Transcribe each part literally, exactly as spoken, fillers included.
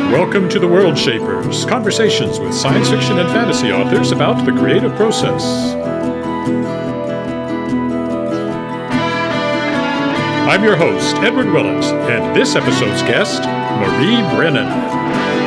Welcome to the World Shapers, conversations with science fiction and fantasy authors about the creative process. I'm your host, Edward Willett, and this episode's guest, Marie Brennan.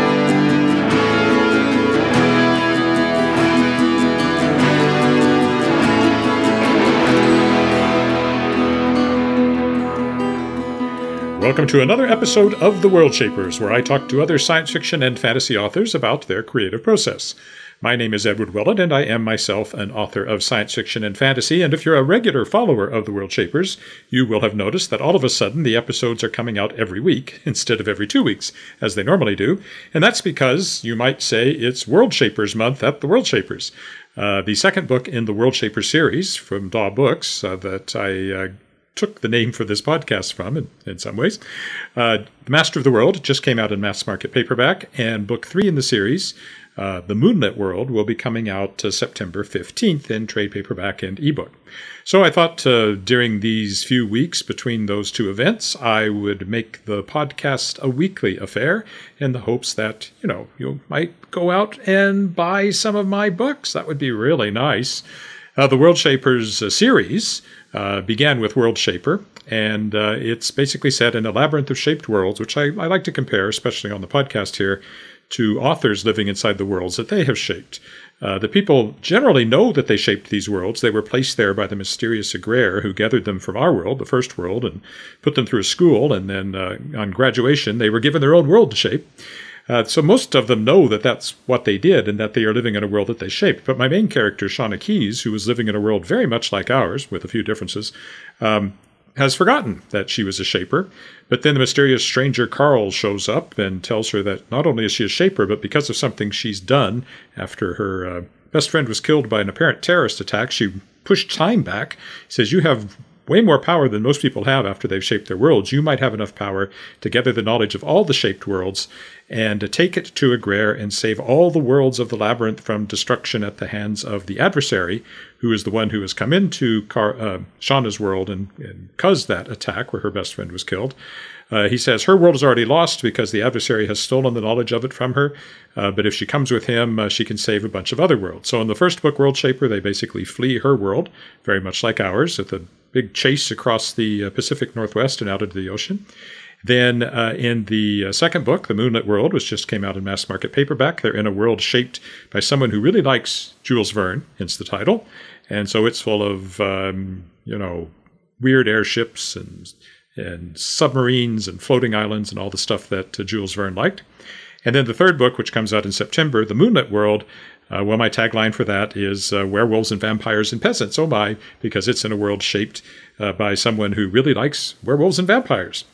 Welcome to another episode of The World Shapers, where I talk to other science fiction and fantasy authors about their creative process. My name is Edward Willett, and I am myself an author of science fiction and fantasy, and if you're a regular follower of The World Shapers, you will have noticed that all of a sudden the episodes are coming out every week instead of every two weeks, as they normally do, and that's because you might say it's World Shapers Month at The World Shapers. Uh, the second book in the World Shapers series from Daw Books uh, that I uh, took the name for this podcast from, in, in some ways. Uh, the Master of the World just came out in mass market paperback, and book three in the series, uh, The Moonlit World, will be coming out uh, September fifteenth in trade paperback and ebook. So I thought uh, during these few weeks between those two events, I would make the podcast a weekly affair in the hopes that, you know, you might go out and buy some of my books. That would be really nice. Uh, the World Shapers uh, series uh, began with World Shaper, and uh, it's basically set in a labyrinth of shaped worlds, which I, I like to compare, especially on the podcast here, to authors living inside the worlds that they have shaped. Uh, the people generally know that they shaped these worlds. They were placed there by the mysterious Agraire, who gathered them from our world, the first world, and put them through a school, and then uh, on graduation, they were given their own world to shape. Uh, so most of them know that that's what they did and that they are living in a world that they shaped. But my main character, Shauna Keys, who was living in a world very much like ours, with a few differences, um, has forgotten that she was a shaper. But then the mysterious stranger Carl shows up and tells her that not only is she a shaper, but because of something she's done after her uh, best friend was killed by an apparent terrorist attack, she pushed time back. He says, you have way more power than most people have after they've shaped their worlds. You might have enough power to gather the knowledge of all the shaped worlds and to take it to Agraire and save all the worlds of the labyrinth from destruction at the hands of the adversary, who is the one who has come into Car- uh, Shauna's world and, and caused that attack where her best friend was killed. Uh, he says her world is already lost because the adversary has stolen the knowledge of it from her, uh, but if she comes with him, uh, she can save a bunch of other worlds. So in the first book, World Shaper, they basically flee her world, very much like ours, with a big chase across the uh, Pacific Northwest and out into the ocean. Then uh, in the uh, second book, The Moonlit World, which just came out in mass market paperback, they're in a world shaped by someone who really likes Jules Verne, hence the title. And so it's full of, um, you know, weird airships and and submarines and floating islands and all the stuff that uh, Jules Verne liked. And then the third book, which comes out in September, The Moonlit World, uh, well, my tagline for that is uh, werewolves and vampires and peasants. Oh my, because it's in a world shaped uh, by someone who really likes werewolves and vampires.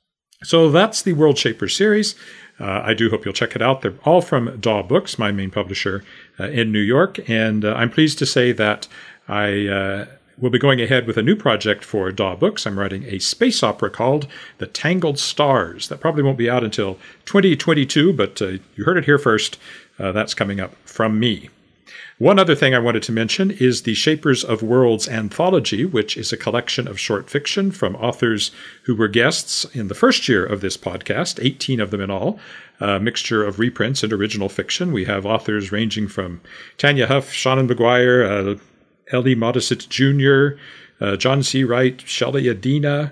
So that's the World Shaper series. Uh, I do hope you'll check it out. They're all from Daw Books, my main publisher uh, in New York. And uh, I'm pleased to say that I uh, will be going ahead with a new project for Daw Books. I'm writing a space opera called The Tangled Stars. That probably won't be out until twenty twenty-two, but uh, you heard it here first. Uh, that's coming up from me. One other thing I wanted to mention is the Shapers of Worlds Anthology, which is a collection of short fiction from authors who were guests in the first year of this podcast, eighteen of them in all, a mixture of reprints and original fiction. We have authors ranging from Tanya Huff, Shannon Maguire, uh, Ellie Modesitt Junior, uh, John C. Wright, Shelley Adina,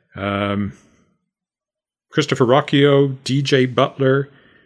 um, Christopher Rocchio, D J Butler,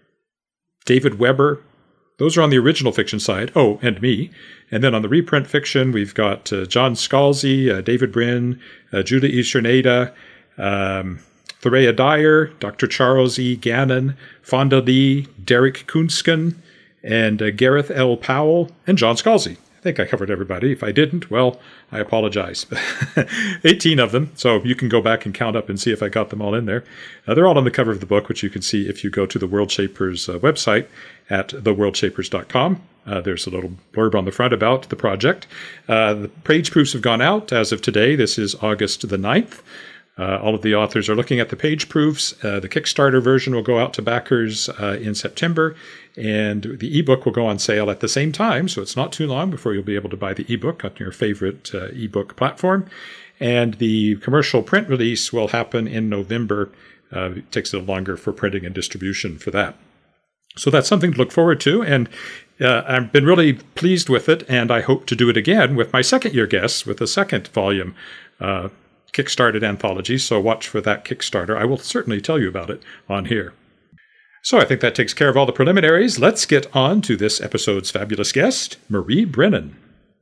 David Weber. Those are on the original fiction side. Oh, and me. And then on the reprint fiction, we've got uh, John Scalzi, uh, David Brin, uh, Julie E. Cerneda, um, Thorea Dyer, Doctor Charles E. Gannon, Fonda Lee, Derek Kunsken, and uh, Gareth L. Powell, and John Scalzi. I think I covered everybody. If I didn't, well, I apologize. eighteen of them, so you can go back and count up and see if I got them all in there. Uh, they're all on the cover of the book, which you can see if you go to the World Shapers uh, website at the world shapers dot com. Uh, there's a little blurb on the front about the project. Uh, the page proofs have gone out as of today. This is August the ninth. Uh, all of the authors are looking at the page proofs. Uh, the Kickstarter version will go out to backers uh, in September, and the ebook will go on sale at the same time, so it's not too long before you'll be able to buy the ebook on your favorite uh, ebook platform. And the commercial print release will happen in November. Uh, it takes a little longer for printing and distribution for that. So that's something to look forward to, and uh, I've been really pleased with it, and I hope to do it again with my second-year guests with a second volume uh, Kickstarted anthology, so watch for that Kickstarter. I will certainly tell you about it on here. So I think that takes care of all the preliminaries. Let's get on to this episode's fabulous guest, Marie Brennan.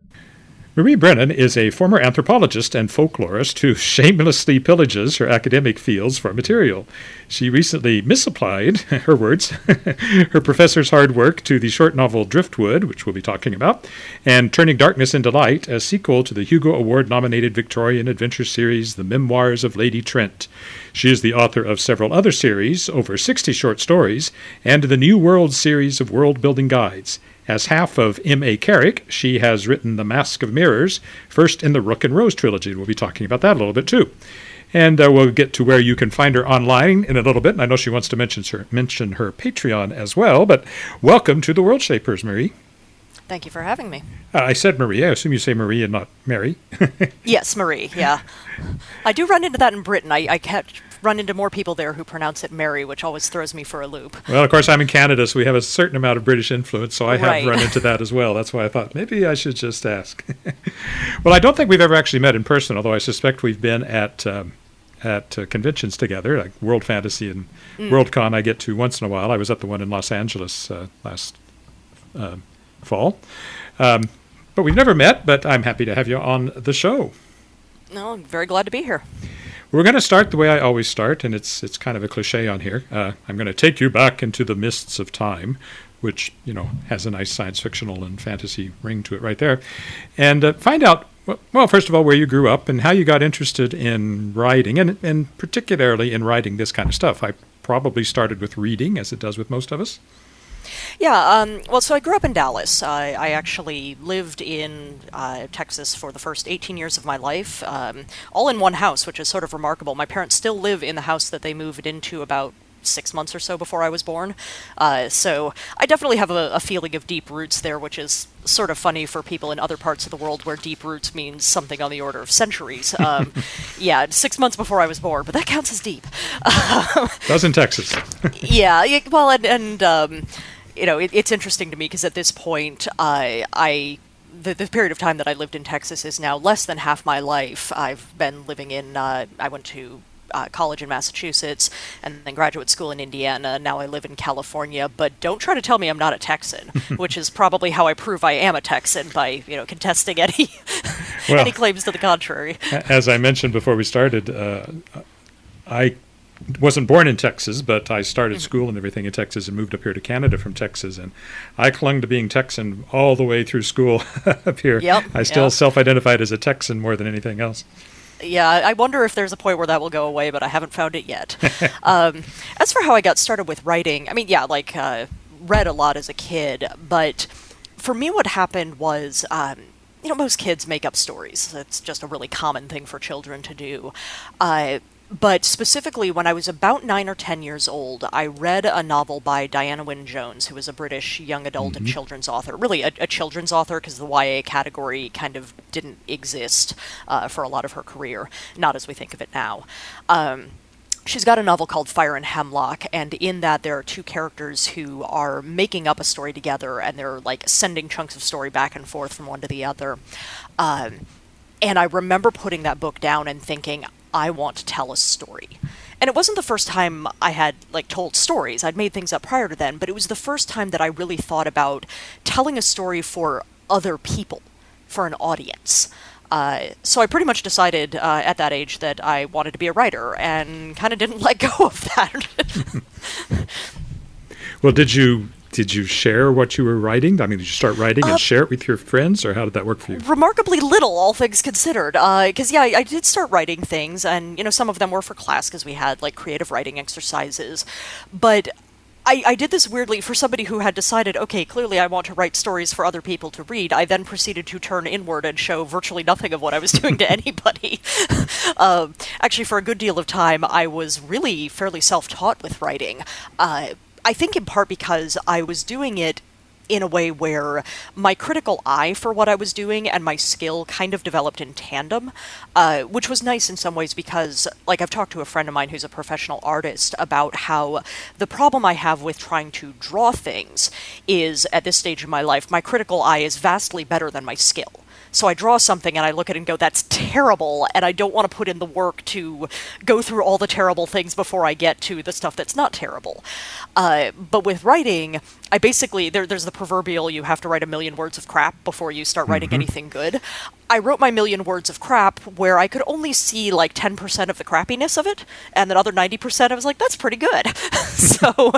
Marie Brennan is a former anthropologist and folklorist who shamelessly pillages her academic fields for material. She recently misapplied, her words, her professor's hard work to the short novel Driftwood, which we'll be talking about, and Turning Darkness into Light, a sequel to the Hugo Award-nominated Victorian adventure series The Memoirs of Lady Trent. She is the author of several other series, over sixty short stories, and the New World series of world-building guides. As half of M A Carrick, she has written The Mask of Mirrors, first in the Rook and Rose trilogy. We'll be talking about that a little bit, too. And uh, we'll get to where you can find her online in a little bit. And I know she wants to mention her, mention her Patreon as well. But welcome to the World Shapers, Marie. Thank you for having me. Uh, I said Marie. I assume you say Marie and not Mary. Yes, Marie, yeah. I do run into that in Britain. I, I catch... run into more people there who pronounce it Mary, which always throws me for a loop. Well, of course, I'm in Canada, so we have a certain amount of British influence, so I have right. run into that as well. That's why I thought maybe I should just ask. Well, I don't think we've ever actually met in person, although I suspect we've been at um, at uh, conventions together, like World Fantasy and mm. Worldcon I get to once in a while. I was at the one in Los Angeles uh, last uh, fall. Um, but we've never met, but I'm happy to have you on the show. No, I'm very glad to be here. We're going to start the way I always start, and it's it's kind of a cliche on here. Uh, I'm going to take you back into the mists of time, which, you know, has a nice science fictional and fantasy ring to it right there, and uh, find out, well, first of all, where you grew up and how you got interested in writing, and, and particularly in writing this kind of stuff. I probably started with reading, as it does with most of us. Yeah, um, well, so I grew up in Dallas. I, I actually lived in uh, Texas for the first eighteen years of my life, um, all in one house, which is sort of remarkable. My parents still live in the house that they moved into about six months or so before I was born. Uh, so I definitely have a, a feeling of deep roots there, which is sort of funny for people in other parts of the world where deep roots means something on the order of centuries. Um, yeah, six months before I was born, but that counts as deep. Does in Texas. yeah, well, and... and um, You know, it, it's interesting to me because at this point, I, I the, the period of time that I lived in Texas is now less than half my life. I've been living in, uh, I went to uh, college in Massachusetts and then graduate school in Indiana. Now I live in California, but don't try to tell me I'm not a Texan, which is probably how I prove I am a Texan by, you know, contesting any, well, any claims to the contrary. As I mentioned before we started, uh, I wasn't born in Texas, but I started mm-hmm. school and everything in Texas and moved up here to Canada from Texas. And I clung to being Texan all the way through school up here. Yep, I still yep. self-identified as a Texan more than anything else. Yeah, I wonder if there's a point where that will go away, but I haven't found it yet. um, as for how I got started with writing, I mean, yeah, like, uh, read a lot as a kid, but for me what happened was, um, you know, most kids make up stories. It's just a really common thing for children to do. Uh, But specifically, when I was about nine or ten years old, I read a novel by Diana Wynne Jones, who was a British young adult mm-hmm. and children's author. Really, a, a children's author, because the Y A category kind of didn't exist uh, for a lot of her career, not as we think of it now. Um, she's got a novel called Fire and Hemlock, and in that there are two characters who are making up a story together, and they're like sending chunks of story back and forth from one to the other. Um, and I remember putting that book down and thinking, I want to tell a story. And it wasn't the first time I had, like, told stories. I'd made things up prior to then, but it was the first time that I really thought about telling a story for other people, for an audience. Uh, so I pretty much decided uh, at that age that I wanted to be a writer, and kind of didn't let go of that. Well, did you... Did you share what you were writing? I mean, did you start writing and uh, share it with your friends, or how did that work for you? Remarkably little, all things considered. Because, uh, yeah, I, I did start writing things, and, you know, some of them were for class because we had, like, creative writing exercises. But I, I did this weirdly for somebody who had decided, okay, clearly I want to write stories for other people to read. I then proceeded to turn inward and show virtually nothing of what I was doing to anybody. um, actually, for a good deal of time, I was really fairly self-taught with writing. Uh I think in part because I was doing it in a way where my critical eye for what I was doing and my skill kind of developed in tandem, uh, which was nice in some ways because, like, I've talked to a friend of mine who's a professional artist about how the problem I have with trying to draw things is, at this stage in my life, my critical eye is vastly better than my skill. So I draw something and I look at it and go, that's terrible, and I don't want to put in the work to go through all the terrible things before I get to the stuff that's not terrible. Uh, but with writing, I basically, there, there's the proverbial you have to write a million words of crap before you start writing mm-hmm. anything good. I wrote my million words of crap where I could only see like ten percent of the crappiness of it, and then other ninety percent I was like, that's pretty good. So...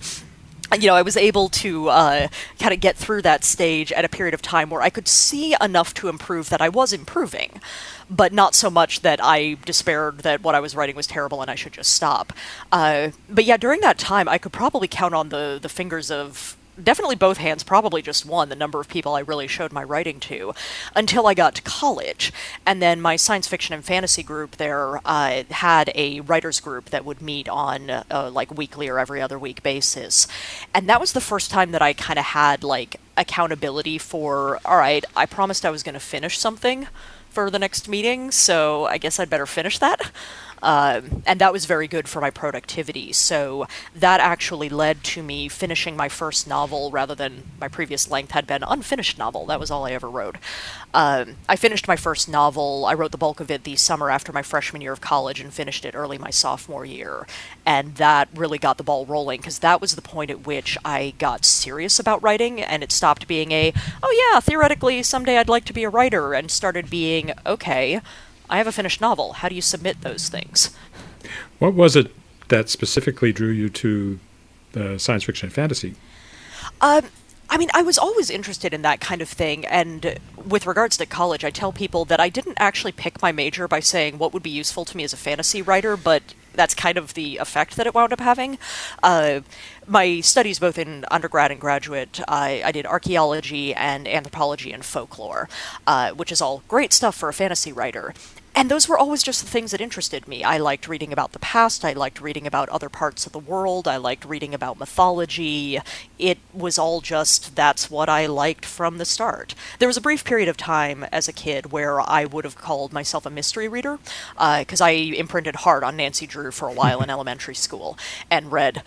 You know, I was able to uh, kind of get through that stage at a period of time where I could see enough to improve that I was improving, but not so much that I despaired that what I was writing was terrible and I should just stop. Uh, but yeah, during that time, I could probably count on the, the fingers of... definitely both hands, probably just one, the number of people I really showed my writing to, until I got to college. And then my science fiction and fantasy group there uh, had a writers group that would meet on uh, like weekly or every other week basis. And that was the first time that I kind of had like accountability for, all right, I promised I was going to finish something for the next meeting, so I guess I'd better finish that. Um, and that was very good for my productivity. So that actually led to me finishing my first novel rather than my previous length had been unfinished novel. That was all I ever wrote. Um, I finished my first novel. I wrote the bulk of it the summer after my freshman year of college and finished it early my sophomore year. And that really got the ball rolling because that was the point at which I got serious about writing, and it stopped being a, oh yeah, theoretically someday I'd like to be a writer, and started being, okay, I have a finished novel. How do you submit those things? What was it that specifically drew you to uh, science fiction and fantasy? Um, I mean, I was always interested in that kind of thing, and with regards to college, I tell people that I didn't actually pick my major by saying what would be useful to me as a fantasy writer, but that's kind of the effect that it wound up having. Uh, my studies, both in undergrad and graduate, I, I did archaeology and anthropology and folklore, uh, which is all great stuff for a fantasy writer. And those were always just the things that interested me. I liked reading about the past, I liked reading about other parts of the world, I liked reading about mythology. It was all just, that's what I liked from the start. There was a brief period of time as a kid where I would have called myself a mystery reader, because uh, I imprinted hard on Nancy Drew for a while in elementary school, and read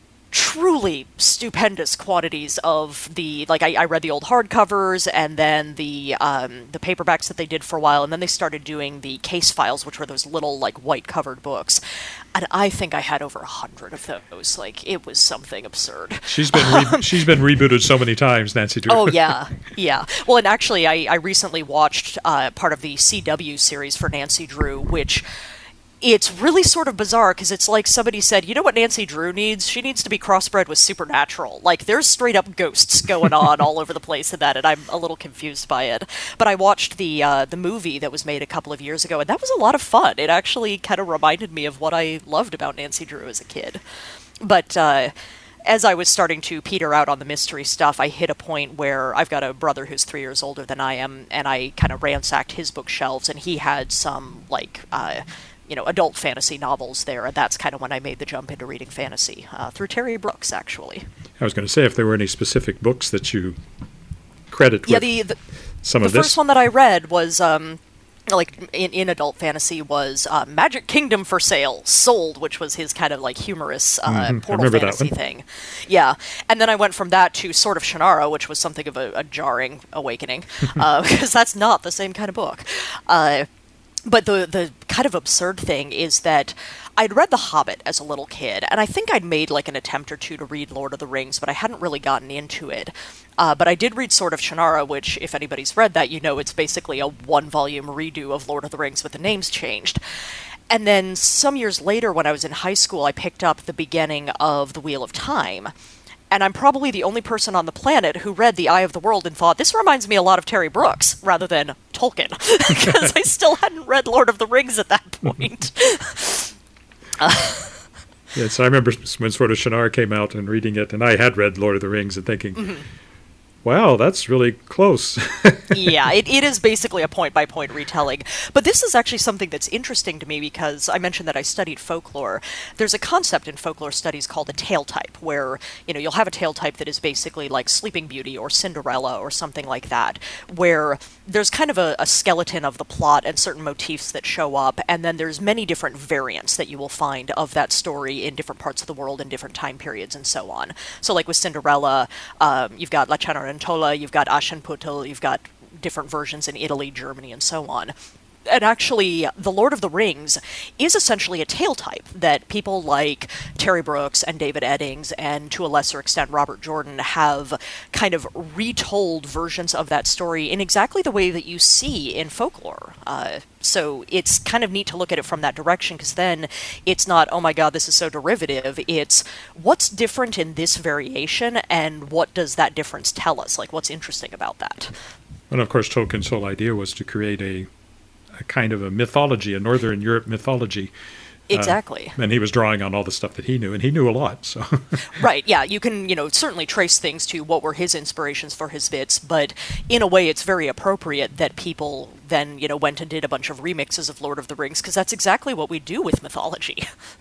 truly stupendous quantities of the, like, I, I read the old hardcovers and then the um, the paperbacks that they did for a while, and then they started doing the case files, which were those little, like, white-covered books. And I think I had over a hundred of those. Like, it was something absurd. She's been re- um, she's been rebooted so many times, Nancy Drew. Oh, yeah, yeah. Well, and actually, I, I recently watched uh, part of the C W series for Nancy Drew, which... it's really sort of bizarre, because it's like somebody said, you know what Nancy Drew needs? She needs to be crossbred with Supernatural. Like, there's straight-up ghosts going on all over the place in that, and I'm a little confused by it. But I watched the uh, the movie that was made a couple of years ago, and that was a lot of fun. It actually kind of reminded me of what I loved about Nancy Drew as a kid. But... Uh, as I was starting to peter out on the mystery stuff, I hit a point where I've got a brother who's three years older than I am, and I kind of ransacked his bookshelves, and he had some, like, uh, you know, adult fantasy novels there, and that's kind of when I made the jump into reading fantasy, uh, through Terry Brooks, actually. I was going to say, if there were any specific books that you credit yeah, with the, the, some the of this. The first one that I read was... Um, like, in, in adult fantasy was uh, Magic Kingdom for Sale, Sold, which was his kind of, like, humorous uh, mm-hmm. portal fantasy thing. Yeah. And then I went from that to Sword of Shannara, which was something of a, a jarring awakening, uh, because that's not the same kind of book. Uh, but the, the kind of absurd thing is that I'd read The Hobbit as a little kid, and I think I'd made, like, an attempt or two to read Lord of the Rings, but I hadn't really gotten into it. Uh, but I did read Sword of Shannara, which, if anybody's read that, you know it's basically a one-volume redo of Lord of the Rings with the names changed. And then some years later, when I was in high school, I picked up the beginning of The Wheel of Time. And I'm probably the only person on the planet who read The Eye of the World and thought, this reminds me a lot of Terry Brooks, rather than Tolkien, because I still hadn't read Lord of the Rings at that point. uh, Yes, I remember when Sword of Shannara came out and reading it, and I had read Lord of the Rings and thinking, mm-hmm. Wow, that's really close. Yeah, it, it is basically a point-by-point retelling. But this is actually something that's interesting to me because I mentioned that I studied folklore. There's a concept in folklore studies called a tale type, where, you know, you'll have a tale type that is basically like Sleeping Beauty or Cinderella or something like that, where there's kind of a, a skeleton of the plot and certain motifs that show up, and then there's many different variants that you will find of that story in different parts of the world in different time periods and so on. So like with Cinderella, um, you've got La Cenerentola, you've got Aschenputtel, you've got different versions in Italy, Germany, and so on. And actually, The Lord of the Rings is essentially a tale type that people like Terry Brooks and David Eddings, and to a lesser extent Robert Jordan, have kind of retold versions of that story in exactly the way that you see in folklore. Uh, so it's kind of neat to look at it from that direction, because then it's not, oh my god, this is so derivative. It's, what's different in this variation, and what does that difference tell us? Like, what's interesting about that? And of course, Tolkien's whole idea was to create a a kind of a mythology, a Northern Europe mythology. Exactly. Uh, and he was drawing on all the stuff that he knew, and he knew a lot. So. Right, yeah, you can, you know, certainly trace things to what were his inspirations for his bits, but in a way it's very appropriate that people then, you know, went and did a bunch of remixes of Lord of the Rings, because that's exactly what we do with mythology.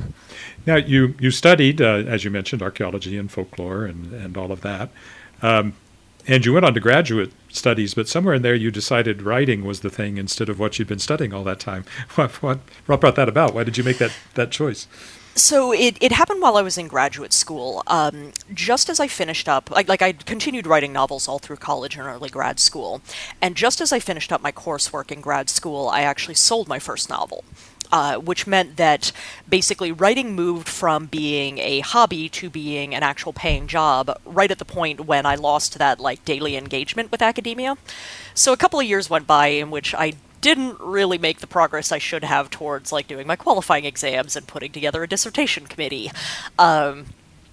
Now, you, you studied, uh, as you mentioned, archaeology and folklore and, and all of that. Um, And you went on to graduate studies, but somewhere in there you decided writing was the thing instead of what you'd been studying all that time. What, what, what brought that about? Why did you make that, that choice? So it, it happened while I was in graduate school. Um, just as I finished up, like, like I continued writing novels all through college and early grad school, and just as I finished up my coursework in grad school, I actually sold my first novel. Uh, which meant that basically writing moved from being a hobby to being an actual paying job right at the point when I lost that like daily engagement with academia. So a couple of years went by in which I didn't really make the progress I should have towards like doing my qualifying exams and putting together a dissertation committee. Um,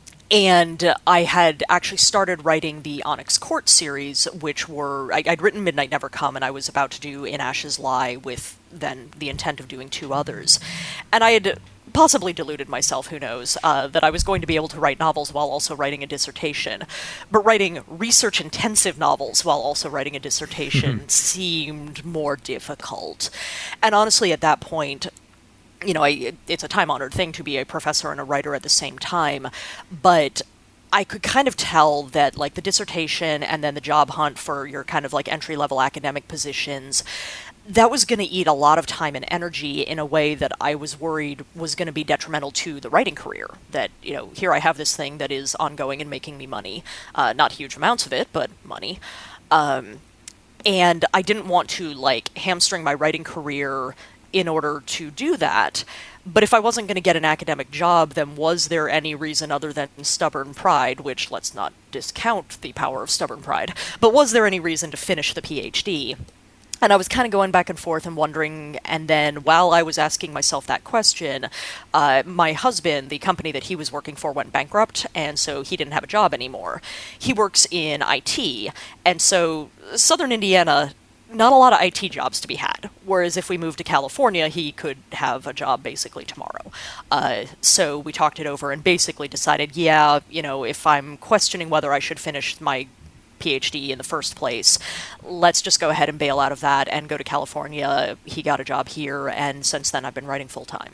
And I had actually started writing the Onyx Court series, which were, I, I'd written Midnight Never Come, and I was about to do In Ashes Lie with then the intent of doing two others. And I had possibly deluded myself, who knows, uh, that I was going to be able to write novels while also writing a dissertation. But writing research-intensive novels while also writing a dissertation seemed more difficult. And honestly, at that point, you know, I, it's a time-honored thing to be a professor and a writer at the same time, but I could kind of tell that, like, the dissertation and then the job hunt for your kind of, like, entry-level academic positions, that was going to eat a lot of time and energy in a way that I was worried was going to be detrimental to the writing career. That, you know, here I have this thing that is ongoing and making me money. Uh, not huge amounts of it, but money. Um, and I didn't want to, like, hamstring my writing career in order to do that. But if I wasn't going to get an academic job, then was there any reason other than stubborn pride, which let's not discount the power of stubborn pride, but was there any reason to finish the PhD? And I was kind of going back and forth and wondering, and then while I was asking myself that question, uh, my husband, the company that he was working for, went bankrupt, and so he didn't have a job anymore. He works in I T, and so Southern Indiana, not a lot of I T jobs to be had, whereas if we moved to California, he could have a job basically tomorrow. Uh, so we talked it over and basically decided, yeah, you know, if I'm questioning whether I should finish my PhD in the first place, let's just go ahead and bail out of that and go to California. He got a job here, and since then I've been writing full-time.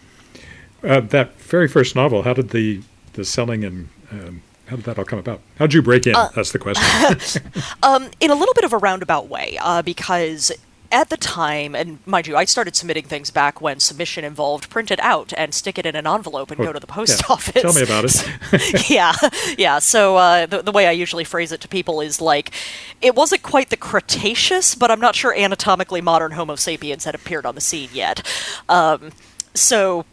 Uh, that very first novel, how did the, the selling and... Um How did that all come about? How did you break in? Uh, That's the question. um, in a little bit of a roundabout way, uh, because at the time, and mind you, I started submitting things back when submission involved print it out and stick it in an envelope and oh, go to the post yeah. office. Tell me about it. yeah, yeah. So uh, the, the way I usually phrase it to people is like, it wasn't quite the Cretaceous, but I'm not sure anatomically modern Homo sapiens had appeared on the scene yet. Um, so...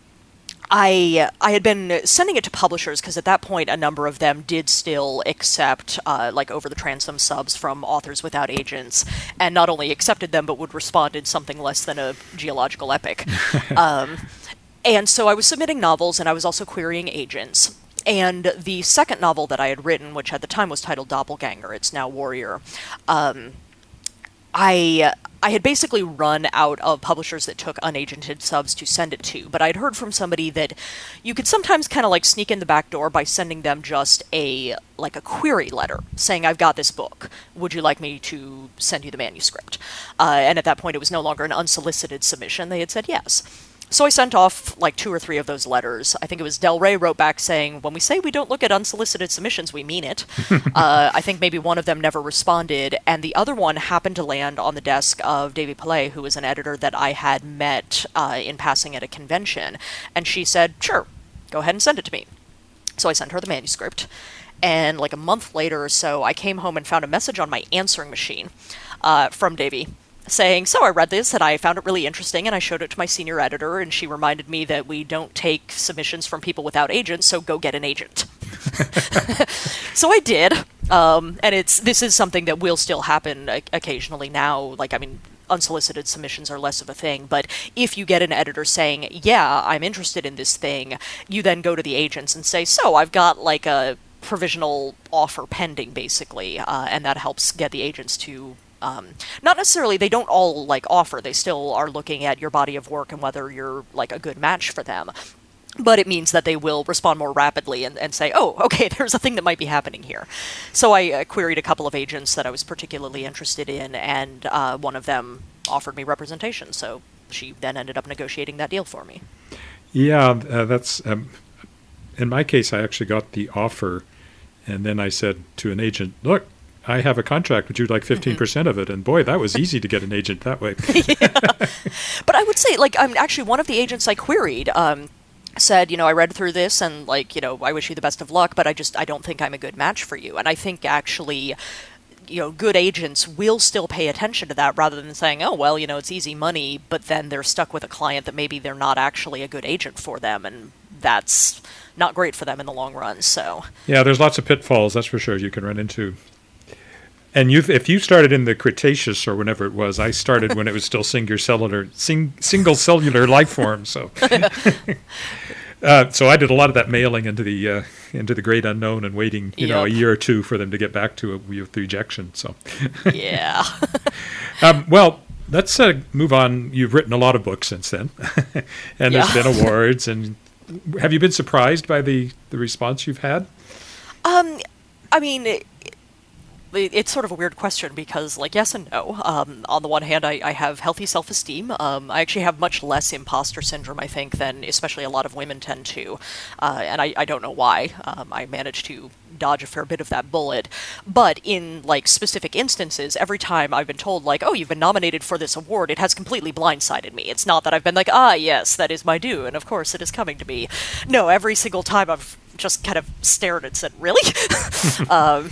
I I had been sending it to publishers because at that point a number of them did still accept uh, like over the transom subs from authors without agents, and not only accepted them but would respond in something less than a geological epic. um, and so I was submitting novels and I was also querying agents. And the second novel that I had written, which at the time was titled Doppelganger, it's now Warrior, um, I I had basically run out of publishers that took unagented subs to send it to, but I'd heard from somebody that you could sometimes kind of like sneak in the back door by sending them just a like a query letter saying, I've got this book. Would you like me to send you the manuscript? Uh, and at that point, it was no longer an unsolicited submission. They had said yes. So I sent off like two or three of those letters. I think it was Del Rey wrote back saying, when we say we don't look at unsolicited submissions, we mean it. uh, I think maybe one of them never responded, and the other one happened to land on the desk of Davy Pillay, who was an editor that I had met uh, in passing at a convention. And she said, sure, go ahead and send it to me. So I sent her the manuscript. And like a month later or so, I came home and found a message on my answering machine uh, from Davy, saying, so I read this and I found it really interesting and I showed it to my senior editor and she reminded me that we don't take submissions from people without agents, so go get an agent. So I did, um, and it's this is something that will still happen occasionally now. Like, I mean, unsolicited submissions are less of a thing, but if you get an editor saying, yeah, I'm interested in this thing, you then go to the agents and say, so I've got like a provisional offer pending, basically, uh, and that helps get the agents to Um, not necessarily, they don't all, like, offer. They still are looking at your body of work and whether you're, like, a good match for them. But it means that they will respond more rapidly and, and say, oh, okay, there's a thing that might be happening here. So I uh, queried a couple of agents that I was particularly interested in, and uh, one of them offered me representation. So she then ended up negotiating that deal for me. Yeah, uh, that's... Um, in my case, I actually got the offer, and then I said to an agent, look, I have a contract. Would you like fifteen percent mm-hmm. of it? And boy, that was easy to get an agent that way. Yeah. But I would say, like, um, actually, one of the agents I queried um, said, you know, I read through this and, like, you know, I wish you the best of luck, but I just, I don't think I'm a good match for you. And I think actually, you know, good agents will still pay attention to that rather than saying, oh, well, you know, it's easy money, but then they're stuck with a client that maybe they're not actually a good agent for them. And that's not great for them in the long run. So, yeah, there's lots of pitfalls, that's for sure, you can run into. And you, if you started in the Cretaceous or whenever it was, I started when it was still single cellular, sing, single cellular life form. So, uh, so I did a lot of that mailing into the uh, into the great unknown and waiting, you yep. know, a year or two for them to get back to it with rejection. So, yeah. um, well, let's uh, move on. You've written a lot of books since then, and yeah. there's been awards. And have you been surprised by the the response you've had? Um, I mean. It, It's sort of a weird question because, like, yes and no. Um, on the one hand, I, I have healthy self-esteem. Um, I actually have much less imposter syndrome, I think, than especially a lot of women tend to. Uh, and I, I don't know why. Um, I managed to dodge a fair bit of that bullet. But in, like, specific instances, every time I've been told, like, oh, you've been nominated for this award, it has completely blindsided me. It's not that I've been like, ah, yes, that is my due, and of course it is coming to me. No, every single time I've just kind of stared and said, really? um,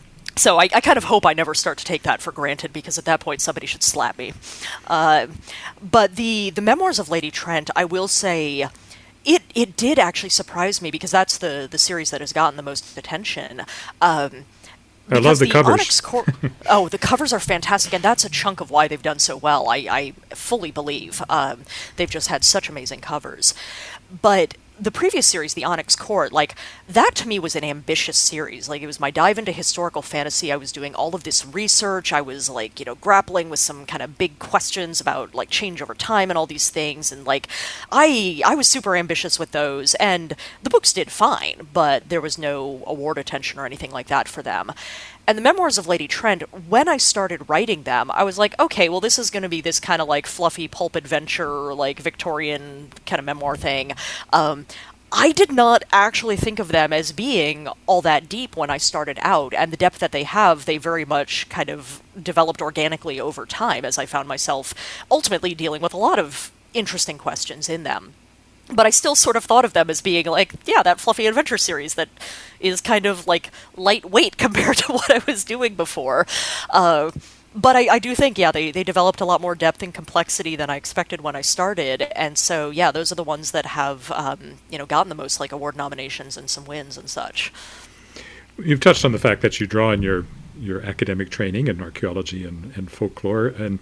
So I, I kind of hope I never start to take that for granted, because at that point somebody should slap me. Uh, but the, the Memoirs of Lady Trent, I will say, it it did actually surprise me, because that's the, the series that has gotten the most attention. Um, I love the, the covers. Onyx Cor- oh, the covers are fantastic, and that's a chunk of why they've done so well, I, I fully believe. Um, they've just had such amazing covers. But the previous series, The Onyx Court, like, that to me was an ambitious series. Like, it was my dive into historical fantasy. I was doing all of this research. I was, like, you know, grappling with some kind of big questions about, like, change over time and all these things. And, like, I I was super ambitious with those. And the books did fine, but there was no award attention or anything like that for them. And the Memoirs of Lady Trent, when I started writing them, I was like, okay, well, this is going to be this kind of, like, fluffy pulp adventure, like, Victorian kind of memoir thing. Um, I did not actually think of them as being all that deep when I started out, and the depth that they have, they very much kind of developed organically over time, as I found myself ultimately dealing with a lot of interesting questions in them. But I still sort of thought of them as being like, yeah, that fluffy adventure series that is kind of, like, lightweight compared to what I was doing before. Uh, but I, I do think, yeah, they, they developed a lot more depth and complexity than I expected when I started. And so, yeah, those are the ones that have, um, you know, gotten the most, like, award nominations and some wins and such. You've touched on the fact that you draw on your, your academic training in archaeology and, and folklore. And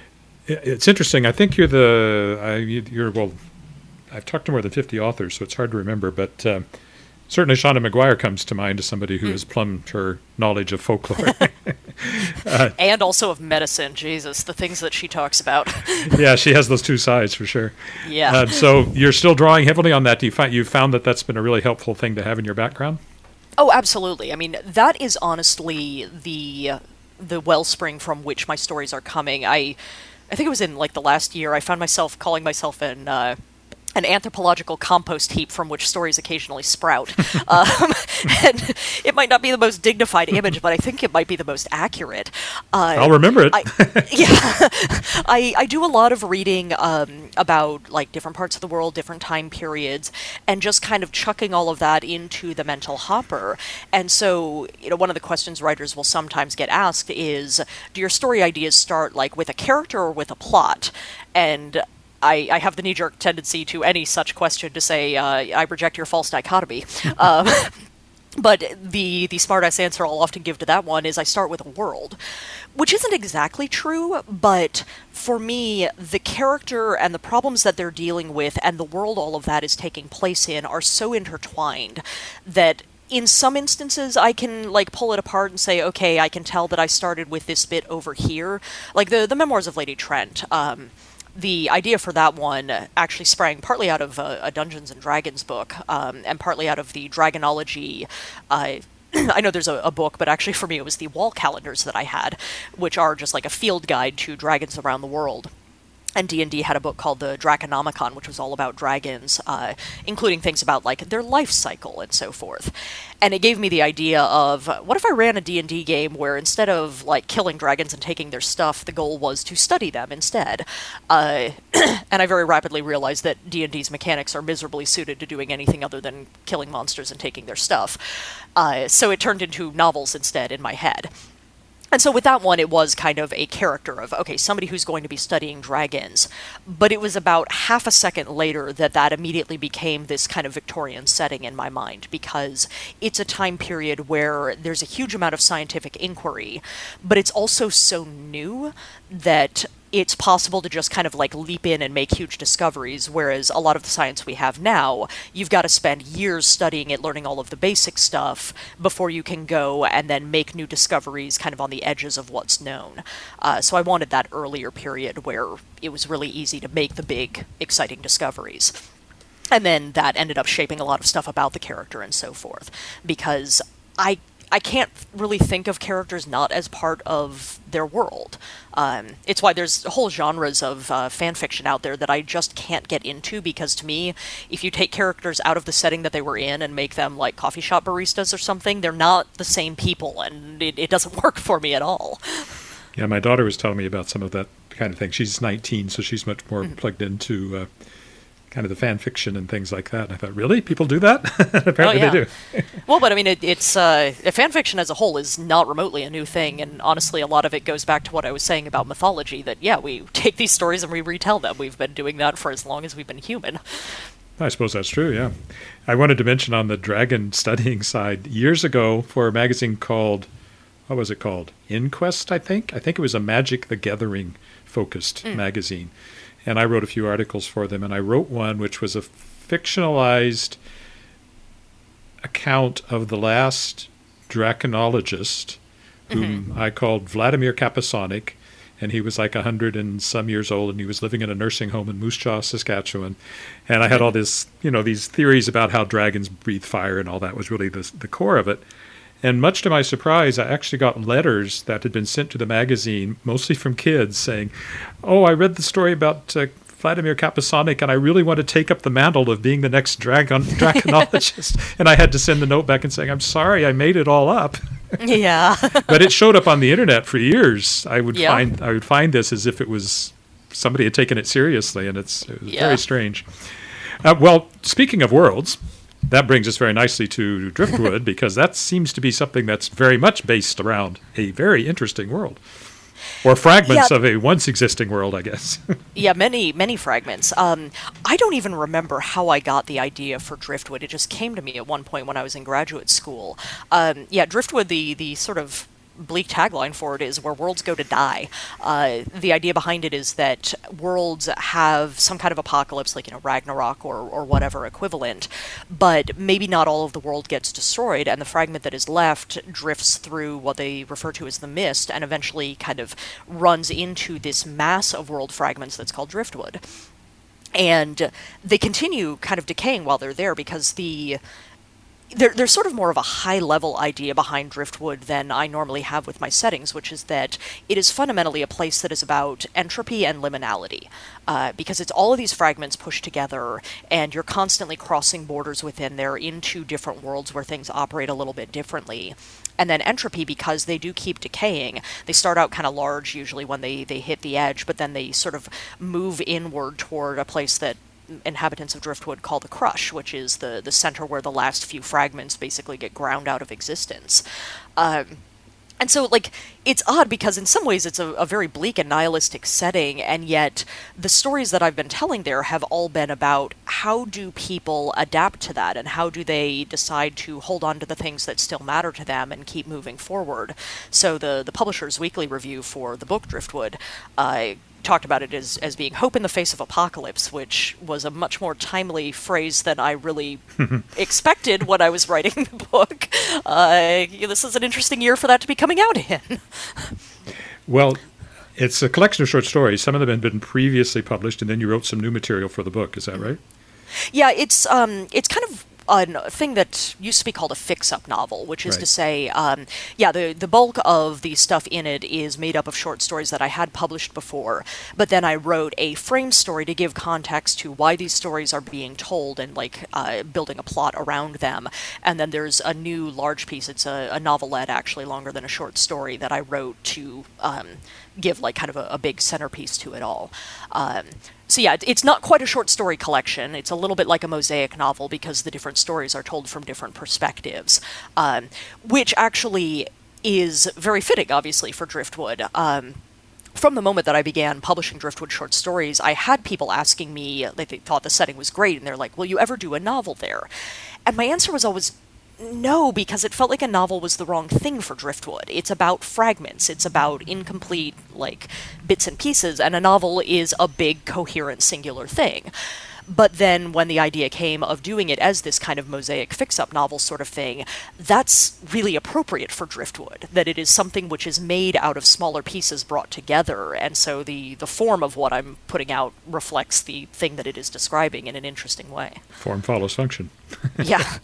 it's interesting. I think you're the, I, you're, well... I've talked to more than fifty authors, so it's hard to remember, but uh, Certainly Shauna McGuire comes to mind as somebody who mm. has plumbed her knowledge of folklore. uh, and also of medicine. Jesus, the things that she talks about. Yeah, she has those two sides for sure. Yeah. Uh, so you're still drawing heavily on that. Do you find you found that that's been a really helpful thing to have in your background? Oh, absolutely. I mean, that is honestly the the wellspring from which my stories are coming. I I think it was in like the last year I found myself calling myself an uh, an anthropological compost heap from which stories occasionally sprout. um, and it might not be the most dignified image, but I think it might be the most accurate. Uh, I'll remember it. I, yeah. I, I do a lot of reading um, about like different parts of the world, different time periods, and just kind of chucking all of that into the mental hopper. And so, you know, one of the questions writers will sometimes get asked is, do your story ideas start like with a character or with a plot? And I, I have the knee-jerk tendency to any such question to say, uh, I reject your false dichotomy. um, but the, the smart-ass answer I'll often give to that one is I start with a world, which isn't exactly true, but for me, the character and the problems that they're dealing with and the world all of that is taking place in are so intertwined that in some instances, I can, like, pull it apart and say, okay, I can tell that I started with this bit over here. Like, the, the Memoirs of Lady Trent, um... the idea for that one actually sprang partly out of a, a Dungeons and Dragons book, um, and partly out of the Dragonology. Uh, I know there's a, a book, but actually for me it was the wall calendars that I had, which are just like a field guide to dragons around the world. And D and D had a book called the Draconomicon, which was all about dragons, uh, including things about, like, their life cycle and so forth. And it gave me the idea of, what if I ran a D and D game where instead of, like, killing dragons and taking their stuff, the goal was to study them instead? Uh, and I very rapidly realized that D and D's mechanics are miserably suited to doing anything other than killing monsters and taking their stuff. Uh, so it turned into novels instead in my head. And so with that one, it was kind of a character of, okay, somebody who's going to be studying dragons. But it was about half a second later that that immediately became this kind of Victorian setting in my mind, because it's a time period where there's a huge amount of scientific inquiry, but it's also so new that it's possible to just kind of like leap in and make huge discoveries, whereas a lot of the science we have now, you've got to spend years studying it, learning all of the basic stuff, before you can go and then make new discoveries kind of on the edges of what's known. Uh, so I wanted that earlier period where it was really easy to make the big, exciting discoveries. And then that ended up shaping a lot of stuff about the character and so forth, because I I can't really think of characters not as part of their world. Um, it's why there's whole genres of uh, fan fiction out there that I just can't get into, because to me, if you take characters out of the setting that they were in and make them like coffee shop baristas or something, they're not the same people, and it, it doesn't work for me at all. Yeah, my daughter was telling me about some of that kind of thing. She's nineteen, so she's much more mm-hmm. plugged into uh, kind of the fan fiction and things like that. And I thought, really? People do that? Apparently oh, yeah. they do. Well, but I mean, it, it's uh, fan fiction as a whole is not remotely a new thing, and honestly, a lot of it goes back to what I was saying about mythology, that, yeah, we take these stories and we retell them. We've been doing that for as long as we've been human. I suppose that's true, yeah. I wanted to mention on the dragon studying side, years ago for a magazine called, what was it called? Inquest, I think? I think it was a Magic the Gathering focused mm. magazine. And I wrote a few articles for them, and I wrote one which was a fictionalized account of the last draconologist, whom mm-hmm. I called Vladimir Kapasonic, and he was like a hundred and some years old, and he was living in a nursing home in Moose Jaw, Saskatchewan. And I had all this, you know, these theories about how dragons breathe fire, and all that was really the, the core of it. And much to my surprise, I actually got letters that had been sent to the magazine, mostly from kids, saying, oh, I read the story about uh, Vladimir Kapasonic, and I really want to take up the mantle of being the next dragon draconologist. And I had to send the note back and saying, I'm sorry, I made it all up. Yeah. But it showed up on the internet for years. I would yeah. find I would find this as if it was somebody had taken it seriously, and it's it was yeah. very strange. Uh, well, speaking of worlds, that brings us very nicely to Driftwood, because that seems to be something that's very much based around a very interesting world. Or fragments yeah. of a once existing world, I guess. Yeah, many, many fragments. Um, I don't even remember how I got the idea for Driftwood. It just came to me at one point when I was in graduate school. Um, yeah, Driftwood, the, the sort of bleak tagline for it is where worlds go to die. Uh, the idea behind it is that worlds have some kind of apocalypse, like, you know, Ragnarok or, or whatever equivalent, but maybe not all of the world gets destroyed, and the fragment that is left drifts through what they refer to as the mist, and eventually kind of runs into this mass of world fragments that's called driftwood. And they continue kind of decaying while they're there because the There, there's sort of more of a high-level idea behind driftwood than I normally have with my settings, which is that it is fundamentally a place that is about entropy and liminality, uh, because it's all of these fragments pushed together, and you're constantly crossing borders within there into different worlds where things operate a little bit differently. And then entropy, because they do keep decaying. They start out kind of large, usually, when they, they hit the edge, but then they sort of move inward toward a place that inhabitants of Driftwood call the Crush, which is the, the center where the last few fragments basically get ground out of existence. Um, and so, like, it's odd because in some ways it's a, a very bleak and nihilistic setting, and yet the stories that I've been telling there have all been about how do people adapt to that, and how do they decide to hold on to the things that still matter to them and keep moving forward. So the, the publisher's weekly review for the book Driftwood uh, talked about it as, as being hope in the face of apocalypse, which was a much more timely phrase than I really expected when I was writing the book. Uh, this is an interesting year for that to be coming out in. Well, it's a collection of short stories. Some of them had been previously published, and then you wrote some new material for the book. Is that right? Yeah, it's um, it's kind of a thing that used to be called a fix-up novel, which is right. to say, um, yeah, the the bulk of the stuff in it is made up of short stories that I had published before, but then I wrote a frame story to give context to why these stories are being told and, like, uh, building a plot around them. And then there's a new large piece, it's a, a novelette, actually, longer than a short story, that I wrote to um, give, like, kind of a, a big centerpiece to it all. Um, So yeah, it's not quite a short story collection. It's a little bit like a mosaic novel because the different stories are told from different perspectives, um, which actually is very fitting, obviously, for Driftwood. Um, from the moment that I began publishing Driftwood short stories, I had people asking me, like, they thought the setting was great, and they're like, will you ever do a novel there? And my answer was always no, because it felt like a novel was the wrong thing for Driftwood. It's about fragments. It's about incomplete, like, bits and pieces, and a novel is a big, coherent, singular thing. But then when the idea came of doing it as this kind of mosaic fix-up novel sort of thing, that's really appropriate for Driftwood, that it is something which is made out of smaller pieces brought together, and so the, the form of what I'm putting out reflects the thing that it is describing in an interesting way. Form follows function. Yeah.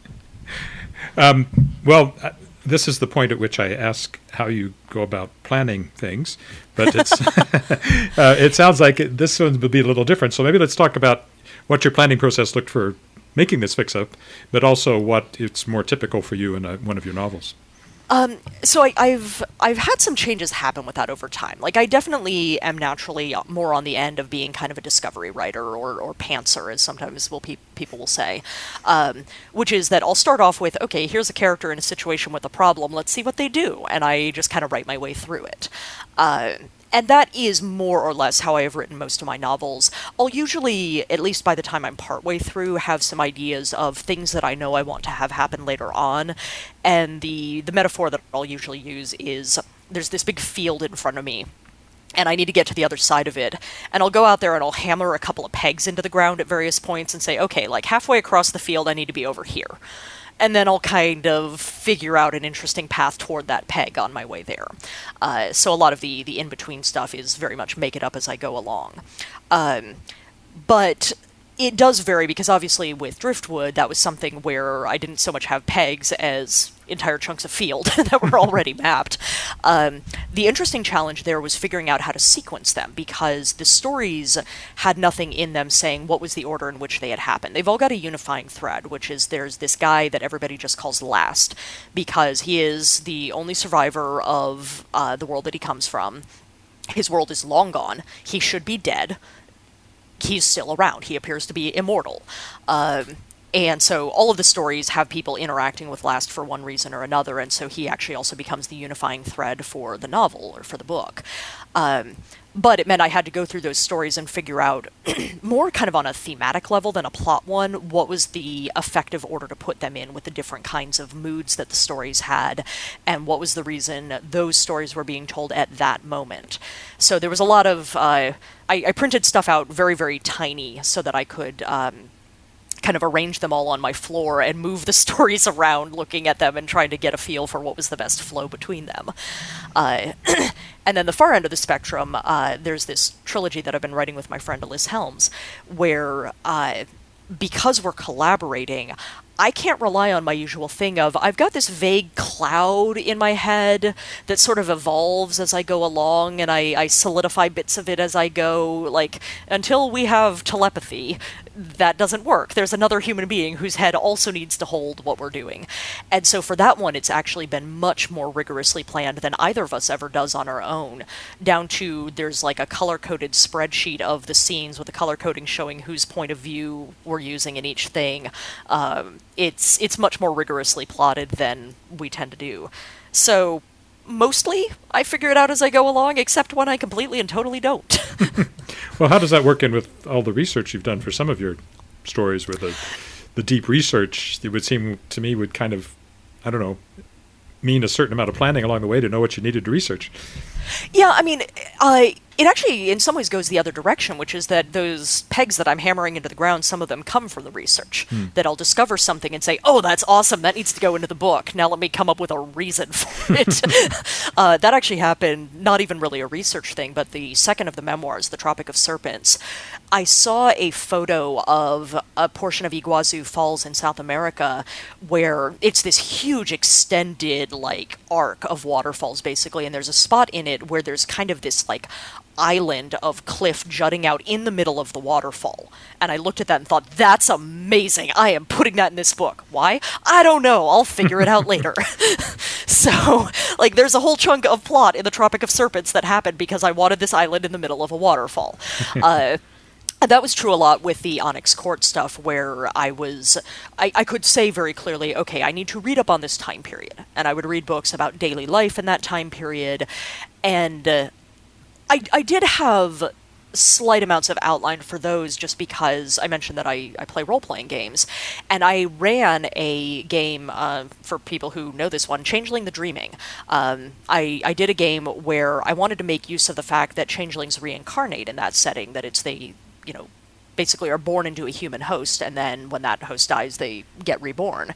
Um, well, uh, this is the point at which I ask how you go about planning things, but it's uh, it sounds like it, this one will be a little different. So maybe let's talk about what your planning process looked for making this fix-up, but also what it's more typical for you in a, one of your novels. Um, so I, I've I've had some changes happen with that over time. Like, I definitely am naturally more on the end of being kind of a discovery writer, or, or pantser, as sometimes will pe- people will say, um, which is that I'll start off with, okay, here's a character in a situation with a problem, let's see what they do, and I just kind of write my way through it. Uh, And that is more or less how I have written most of my novels. I'll usually, at least by the time I'm partway through, have some ideas of things that I know I want to have happen later on. And the, the metaphor that I'll usually use is there's this big field in front of me, and I need to get to the other side of it. And I'll go out there and I'll hammer a couple of pegs into the ground at various points and say, okay, like halfway across the field, I need to be over here. And then I'll kind of figure out an interesting path toward that peg on my way there. Uh, so a lot of the, the in-between stuff is very much make it up as I go along. Um, but it does vary, because obviously with Driftwood, that was something where I didn't so much have pegs as entire chunks of field that were already mapped. Um, the interesting challenge there was figuring out how to sequence them, because the stories had nothing in them saying what was the order in which they had happened. They've all got a unifying thread, which is there's this guy that everybody just calls Last, because he is the only survivor of uh, the world that he comes from. His world is long gone. He should be dead. He's still around. He appears to be immortal. Um, and so all of the stories have people interacting with Last for one reason or another, and so he actually also becomes the unifying thread for the novel, or for the book. Um, but it meant I had to go through those stories and figure out, more kind of on a thematic level than a plot one, what was the effective order to put them in with the different kinds of moods that the stories had, and what was the reason those stories were being told at that moment. So there was a lot of... Uh, I, I printed stuff out very, very tiny so that I could... Um, kind of arrange them all on my floor and move the stories around, looking at them and trying to get a feel for what was the best flow between them. Uh, and then the far end of the spectrum, uh, there's this trilogy that I've been writing with my friend Liz Helms, where uh, because we're collaborating, I can't rely on my usual thing of, I've got this vague cloud in my head that sort of evolves as I go along, and I, I solidify bits of it as I go. Like, until we have telepathy, that doesn't work. There's another human being whose head also needs to hold what we're doing. And so for that one, it's actually been much more rigorously planned than either of us ever does on our own, down to there's like a color-coded spreadsheet of the scenes with the color coding showing whose point of view we're using in each thing. Um, it's it's much more rigorously plotted than we tend to do. So mostly I figure it out as I go along, except when I completely and totally don't. Well, how does that work in with all the research you've done for some of your stories, where the the deep research, it would seem to me, would kind of, I don't know, mean a certain amount of planning along the way to know what you needed to research? Yeah, I mean, I... It actually, in some ways, goes the other direction, which is that those pegs that I'm hammering into the ground, some of them come from the research. Hmm. That I'll discover something and say, oh, that's awesome, that needs to go into the book. Now let me come up with a reason for it. uh, that actually happened, not even really a research thing, but the second of the memoirs, The Tropic of Serpents. I saw a photo of a portion of Iguazu Falls in South America where it's this huge extended, like, arc of waterfalls, basically, and there's a spot in it where there's kind of this, like, island of cliff jutting out in the middle of the waterfall. And I looked at that and thought, that's amazing. I am putting that in this book. Why? I don't know. I'll figure it out later. So, like, there's a whole chunk of plot in The Tropic of Serpents that happened because I wanted this island in the middle of a waterfall. uh, And that was true a lot with the Onyx Court stuff, where I was, I, I could say very clearly, okay, I need to read up on this time period. And I would read books about daily life in that time period. And uh, I, I did have slight amounts of outline for those just because I mentioned that I, I play role-playing games. And I ran a game, uh, for people who know this one, Changeling the Dreaming. Um, I, I did a game where I wanted to make use of the fact that changelings reincarnate in that setting, that it's they... you know, basically are born into a human host, and then when that host dies, they get reborn.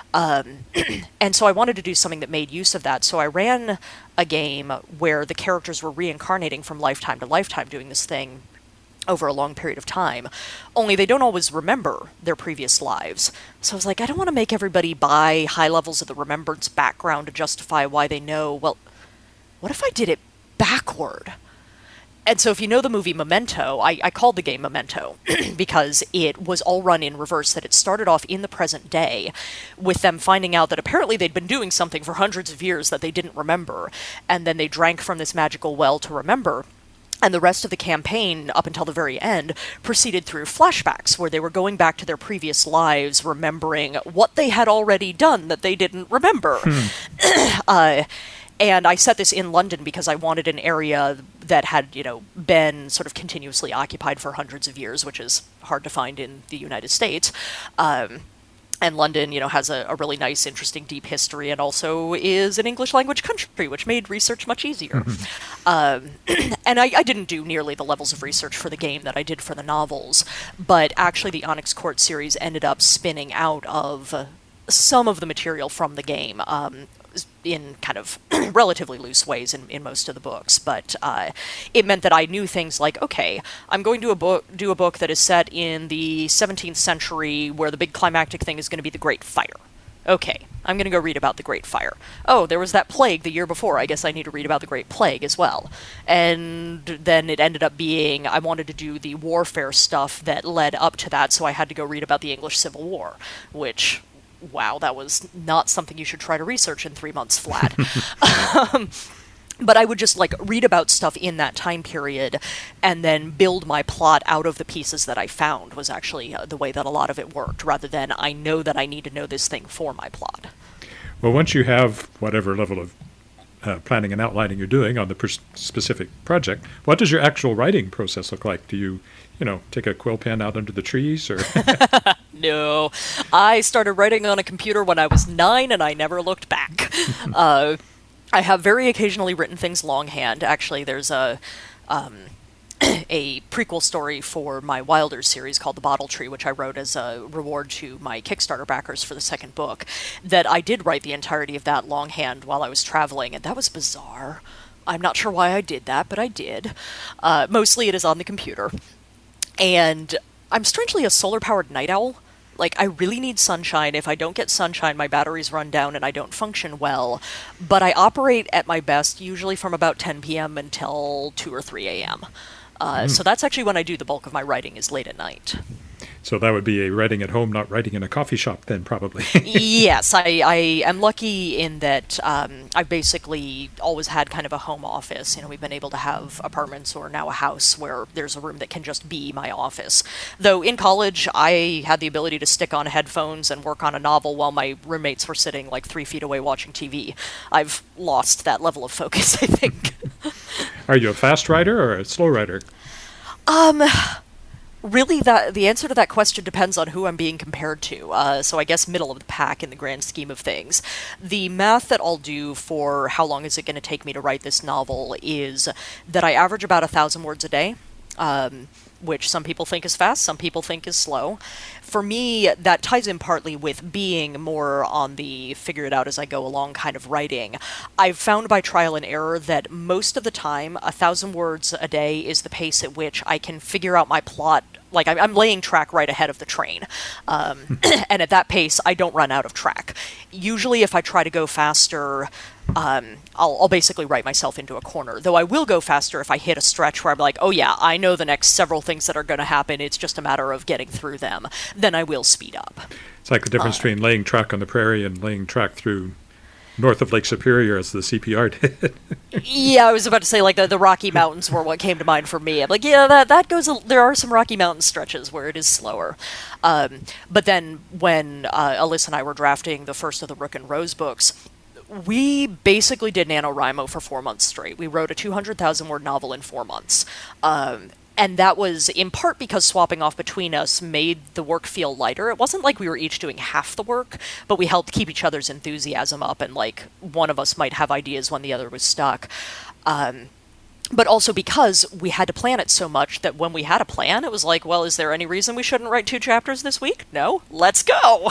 Um, and so I wanted to do something that made use of that. So I ran a game where the characters were reincarnating from lifetime to lifetime, doing this thing over a long period of time. Only they don't always remember their previous lives. So I was like, I don't want to make everybody buy high levels of the remembrance background to justify why they know. Well, what if I did it backward? And so if you know the movie Memento, I, I called the game Memento because it was all run in reverse, that it started off in the present day with them finding out that apparently they'd been doing something for hundreds of years that they didn't remember, and then they drank from this magical well to remember. And the rest of the campaign, up until the very end, proceeded through flashbacks, where they were going back to their previous lives, remembering what they had already done that they didn't remember. Hmm. uh, And I set this in London because I wanted an area that had, you know, been sort of continuously occupied for hundreds of years, which is hard to find in the United States. Um, and London, you know, has a, a really nice, interesting, deep history, and also is an English language country, which made research much easier. Mm-hmm. Um, and I, I didn't do nearly the levels of research for the game that I did for the novels, but actually the Onyx Court series ended up spinning out of uh, some of the material from the game, um, in kind of relatively loose ways in, in most of the books, but uh, it meant that I knew things like, okay, I'm going to a book, do a book that is set in the seventeenth century where the big climactic thing is going to be the Great Fire. Okay, I'm going to go read about the Great Fire. Oh, there was that plague the year before. I guess I need to read about the Great Plague as well. And then it ended up being, I wanted to do the warfare stuff that led up to that, so I had to go read about the English Civil War, which... wow, that was not something you should try to research in three months flat. um, but I would just, like, read about stuff in that time period and then build my plot out of the pieces that I found was actually uh, the way that a lot of it worked, rather than I know that I need to know this thing for my plot. Well, once you have whatever level of uh, planning and outlining you're doing on the per- specific project. What does your actual writing process look like? Do you, you know, take a quill pen out under the trees, or? No, I started writing on a computer when I was nine, and I never looked back. uh, I have very occasionally written things longhand. Actually, there's a um, a prequel story for my Wilder series called The Bottle Tree, which I wrote as a reward to my Kickstarter backers for the second book, that I did write the entirety of that longhand while I was traveling, and that was bizarre. I'm not sure why I did that, but I did. Uh, mostly it is on the computer. And I'm strangely a solar-powered night owl. Like, I really need sunshine. If I don't get sunshine, my batteries run down and I don't function well. But I operate at my best usually from about ten p.m. until two or three a.m. Uh, mm. So that's actually when I do the bulk of my writing, is late at night. So that would be a writing at home, not writing in a coffee shop then, probably. Yes, I, I am lucky in that um, I've basically always had kind of a home office. You know, we've been able to have apartments or now a house where there's a room that can just be my office. Though in college, I had the ability to stick on headphones and work on a novel while my roommates were sitting like three feet away watching T V. I've lost that level of focus, I think. Are you a fast writer or a slow writer? Um... Really, that the answer to that question depends on who I'm being compared to. Uh, so I guess middle of the pack in the grand scheme of things. The math that I'll do for how long is it going to take me to write this novel is that I average about a thousand words a day, um, which some people think is fast, some people think is slow. For me, that ties in partly with being more on the figure it out as I go along kind of writing. I've found by trial and error that most of the time, a thousand words a day is the pace at which I can figure out my plot. Like, I'm laying track right ahead of the train. Um, and at that pace, I don't run out of track. Usually, if I try to go faster, um, I'll, I'll basically write myself into a corner. Though I will go faster if I hit a stretch where I'm like, oh yeah, I know the next several things that are going to happen. It's just a matter of getting through them. Then I will speed up. It's like the difference uh, between laying track on the prairie and laying track through north of Lake Superior, as the C P R did. Yeah, I was about to say, like, the, the Rocky Mountains were what came to mind for me. I'm like, yeah, that that goes, a, there are some Rocky Mountain stretches where it is slower. Um, but then when uh, Alyssa and I were drafting the first of the Rook and Rose books, we basically did NaNoWriMo for four months straight. We wrote a two hundred thousand word novel in four months. Um, And that was in part because swapping off between us made the work feel lighter. It wasn't like we were each doing half the work, but we helped keep each other's enthusiasm up, and like one of us might have ideas when the other was stuck. Um, but also because we had to plan it so much that when we had a plan, it was like, well, is there any reason we shouldn't write two chapters this week? No, let's go.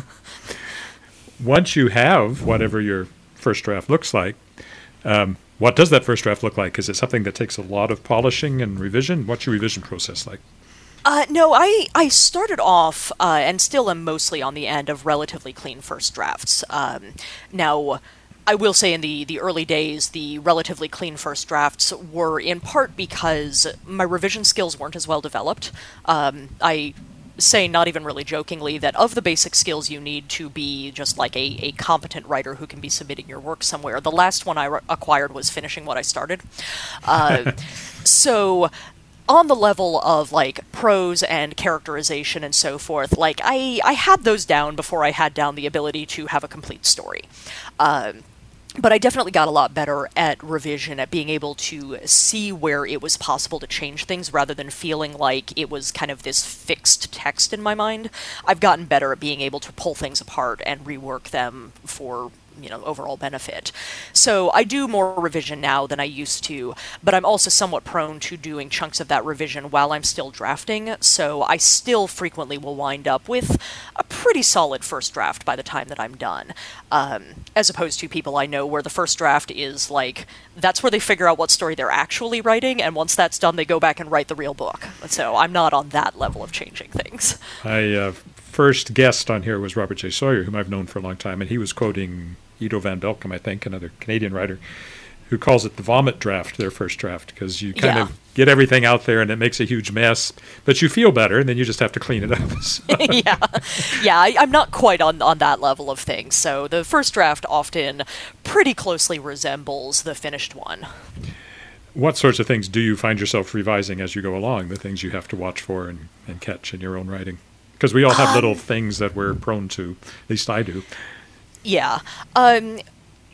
Once you have whatever your first draft looks like, um, what does that first draft look like? Is it something that takes a lot of polishing and revision? What's your revision process like? Uh, no, I, I started off, uh, and still am mostly on the end of relatively clean first drafts. Um, now, I will say in the, the early days, the relatively clean first drafts were in part because my revision skills weren't as well developed. Um, I say, not even really jokingly, that of the basic skills you need to be just like a, a competent writer who can be submitting your work somewhere, the last one I re- acquired was finishing what I started. Uh, so on the level of like prose and characterization and so forth, like I, I had those down before I had down the ability to have a complete story. Um, But I definitely got a lot better at revision, at being able to see where it was possible to change things rather than feeling like it was kind of this fixed text in my mind. I've gotten better at being able to pull things apart and rework them for, you know, overall benefit. So I do more revision now than I used to, but I'm also somewhat prone to doing chunks of that revision while I'm still drafting, so I still frequently will wind up with a pretty solid first draft by the time that I'm done. Um, as opposed to people I know where the first draft is like, that's where they figure out what story they're actually writing, and once that's done, they go back and write the real book. So I'm not on that level of changing things. I uh, first guest on here was Robert J. Sawyer, whom I've known for a long time, and he was quoting Ido van Belkom, I think, another Canadian writer, who calls it the vomit draft, their first draft, because you kind yeah. of get everything out there and it makes a huge mess, but you feel better, and then you just have to clean it up. So. yeah, yeah, I, I'm not quite on, on that level of things, so the first draft often pretty closely resembles the finished one. What sorts of things do you find yourself revising as you go along, the things you have to watch for and, and catch in your own writing? Because we all have um, little things that we're prone to, at least I do. Yeah. Um,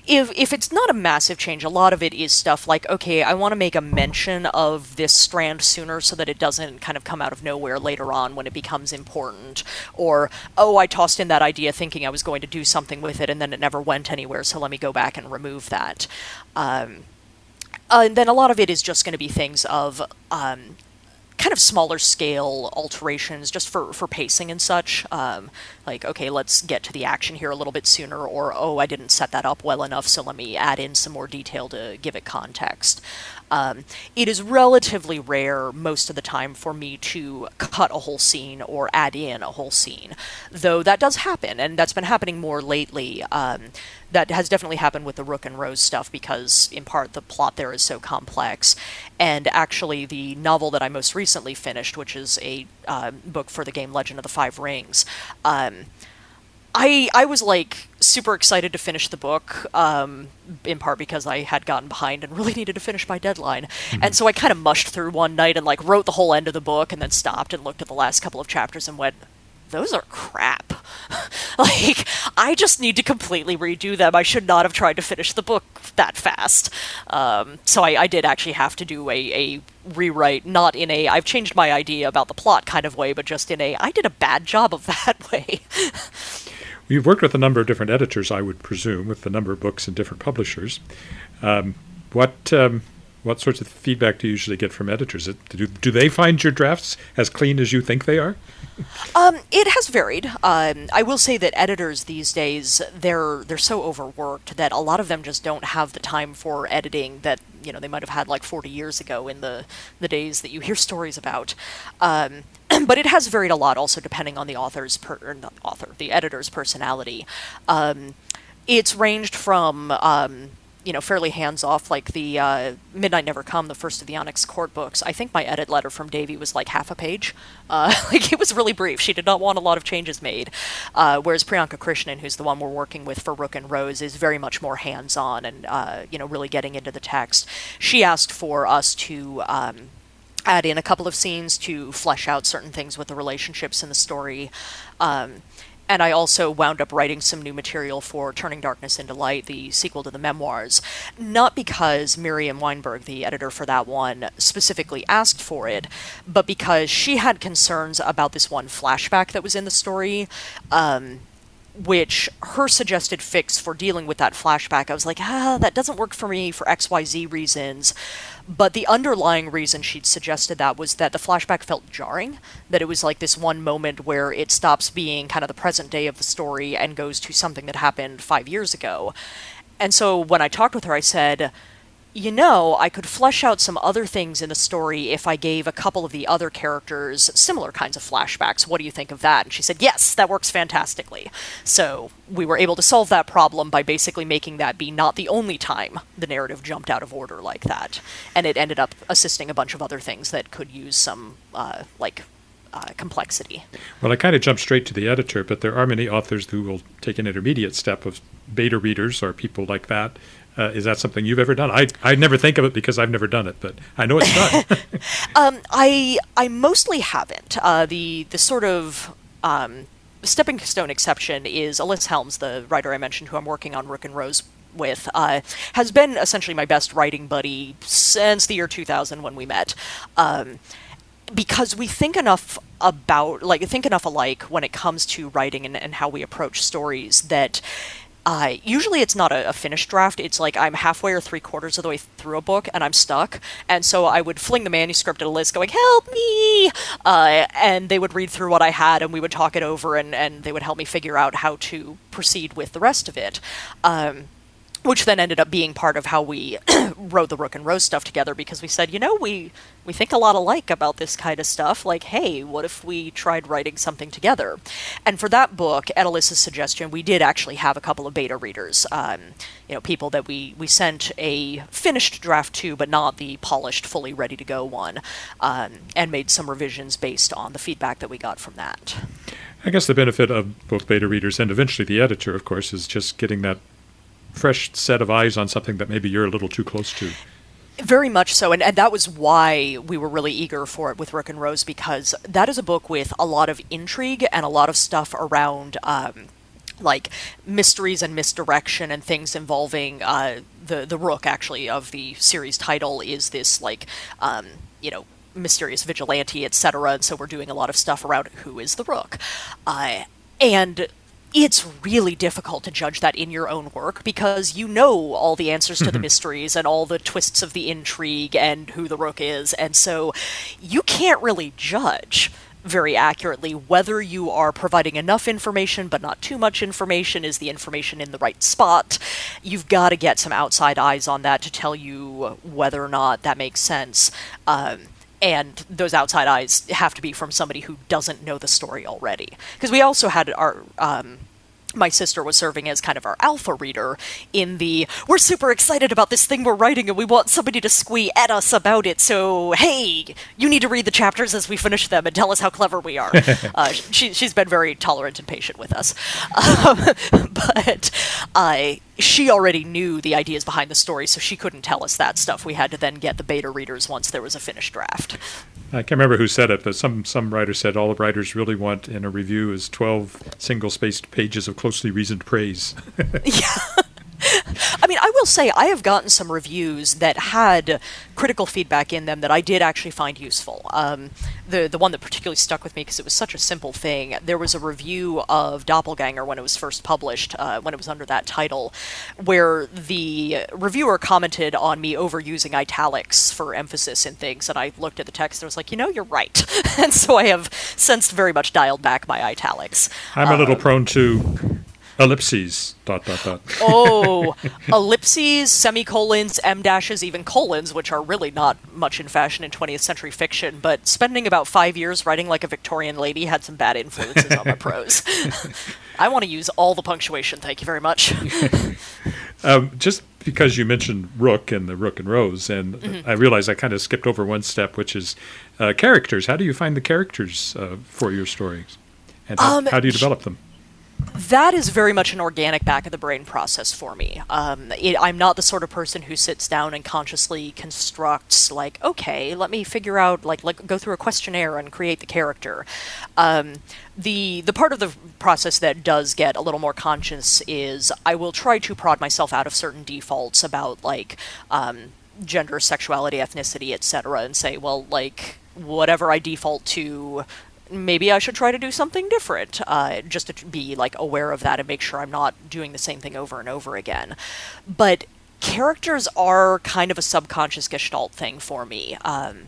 if if it's not a massive change, a lot of it is stuff like, okay, I want to make a mention of this strand sooner so that it doesn't kind of come out of nowhere later on when it becomes important. Or, oh, I tossed in that idea thinking I was going to do something with it and then it never went anywhere, so let me go back and remove that. Um, uh, and then a lot of it is just going to be things of um, kind of smaller scale alterations just for, for pacing and such. Um, like, okay, let's get to the action here a little bit sooner, or, oh, I didn't set that up well enough, so let me add in some more detail to give it context. Um, it is relatively rare most of the time for me to cut a whole scene or add in a whole scene, though that does happen, and that's been happening more lately. Um, that has definitely happened with the Rook and Rose stuff because, in part, the plot there is so complex. And actually, the novel that I most recently finished, which is a uh, book for the game Legend of the Five Rings, um, I I was, like, super excited to finish the book, um, in part because I had gotten behind and really needed to finish my deadline. Mm-hmm. And so I kind of mushed through one night and, like, wrote the whole end of the book and then stopped and looked at the last couple of chapters and went, those are crap. Like, I just need to completely redo them. I should not have tried to finish the book that fast. Um, so I, I did actually have to do a, a rewrite, not in a, I've changed my idea about the plot kind of way, but just in a, I did a bad job of that way. You've worked with a number of different editors, I would presume, with a number of books and different publishers. Um, what um, what sorts of feedback do you usually get from editors? Do, do they find your drafts as clean as you think they are? Um, it has varied. Um, I will say that editors these days, they're they're so overworked that a lot of them just don't have the time for editing that, you know, they might have had like forty years ago in the, the days that you hear stories about. Um, but it has varied a lot also depending on the author's, per, or not author, the editor's personality. Um, it's ranged from... Um, you know, fairly hands-off, like the uh, Midnight Never Come, the first of the Onyx Court books. I think my edit letter from Davy was like half a page. Uh, like, it was really brief. She did not want a lot of changes made. Uh, whereas Priyanka Krishnan, who's the one we're working with for Rook and Rose, is very much more hands-on and, uh, you know, really getting into the text. She asked for us to... Um, add in a couple of scenes to flesh out certain things with the relationships in the story. Um, And I also wound up writing some new material for Turning Darkness into Light, the sequel to the memoirs. Not because Miriam Weinberg, the editor for that one, specifically asked for it, but because she had concerns about this one flashback that was in the story, um, which her suggested fix for dealing with that flashback, I was like, ah, that doesn't work for me for X Y Z reasons. But the underlying reason she'd suggested that was that the flashback felt jarring, that it was like this one moment where it stops being kind of the present day of the story and goes to something that happened five years ago. And so when I talked with her, I said, you know, I could flesh out some other things in the story if I gave a couple of the other characters similar kinds of flashbacks. What do you think of that? And she said, yes, that works fantastically. So we were able to solve that problem by basically making that be not the only time the narrative jumped out of order like that. And it ended up assisting a bunch of other things that could use some, uh, like, uh, complexity. Well, I kind of jumped straight to the editor, but there are many authors who will take an intermediate step of beta readers or people like that. Uh, is that something you've ever done? I I never think of it because I've never done it, but I know it's done. um, I I mostly haven't. Uh, the the sort of um, stepping stone exception is Alyssa Helms, the writer I mentioned, who I'm working on Rook and Rose with, uh, has been essentially my best writing buddy since the year two thousand when we met. Um, because we think enough about, like, think enough alike when it comes to writing and, and how we approach stories that. Uh, usually it's not a, a finished draft. It's like I'm halfway or three quarters of the way through a book and I'm stuck. And so I would fling the manuscript at Alyssa going, help me! Uh, and they would read through what I had and we would talk it over and, and they would help me figure out how to proceed with the rest of it. Um, which then ended up being part of how we wrote the Rook and Rose stuff together because we said, you know, we, we think a lot alike about this kind of stuff. Like, hey, what if we tried writing something together? And for that book, at Alyssa's suggestion, we did actually have a couple of beta readers, um, you know, people that we, we sent a finished draft to, but not the polished, fully ready-to-go one, um, and made some revisions based on the feedback that we got from that. I guess the benefit of both beta readers and eventually the editor, of course, is just getting that fresh set of eyes on something that maybe you're a little too close to. Very much so, and, and that was why we were really eager for it with Rook and Rose, because that is a book with a lot of intrigue and a lot of stuff around um, like mysteries and misdirection and things involving uh, the the Rook. Actually, of the series title is this like um, you know mysterious vigilante, et cetera. And so we're doing a lot of stuff around who is the Rook, uh, and it's really difficult to judge that in your own work because you know all the answers to the mysteries and all the twists of the intrigue and who the Rook is, and so you can't really judge very accurately whether you are providing enough information but not too much information. Is the information in the right spot? You've got to get some outside eyes on that to tell you whether or not that makes sense. Um, and those outside eyes have to be from somebody who doesn't know the story already. Because we also had our... Um, my sister was serving as kind of our alpha reader in the, we're super excited about this thing we're writing and we want somebody to squee at us about it, so hey, you need to read the chapters as we finish them and tell us how clever we are. uh, she, she's been very tolerant and patient with us. Um, but uh, she already knew the ideas behind the story, so she couldn't tell us that stuff. We had to then get the beta readers once there was a finished draft. I can't remember who said it, but some, some writer said all the writers really want in a review is twelve single-spaced pages of closely reasoned praise. Yeah. I mean, I will say I have gotten some reviews that had critical feedback in them that I did actually find useful. Um, the the one that particularly stuck with me because it was such a simple thing, there was a review of Doppelganger when it was first published, uh, when it was under that title, where the reviewer commented on me overusing italics for emphasis in things, and I looked at the text and was like, you know, you're right. And so I have since very much dialed back my italics. I'm a little um, prone to... ellipses, dot, dot, dot. Oh, ellipses, semicolons, em dashes, even colons, which are really not much in fashion in twentieth century fiction, but spending about five years writing like a Victorian lady had some bad influences on my prose. I want to use all the punctuation, thank you very much. um, just because you mentioned Rook and the Rook and Rose, and mm-hmm. I realized I kind of skipped over one step, which is uh, characters. How do you find the characters uh, for your stories? And how, um, how do you develop them? That is very much an organic back-of-the-brain process for me. Um, it, I'm not the sort of person who sits down and consciously constructs, like, okay, let me figure out, like, like go through a questionnaire and create the character. Um, the the part of the process that does get a little more conscious is I will try to prod myself out of certain defaults about, like, um, gender, sexuality, ethnicity, et cetera, and say, well, like, whatever I default to... maybe I should try to do something different, uh, just to be, like, aware of that and make sure I'm not doing the same thing over and over again. But characters are kind of a subconscious gestalt thing for me. Um,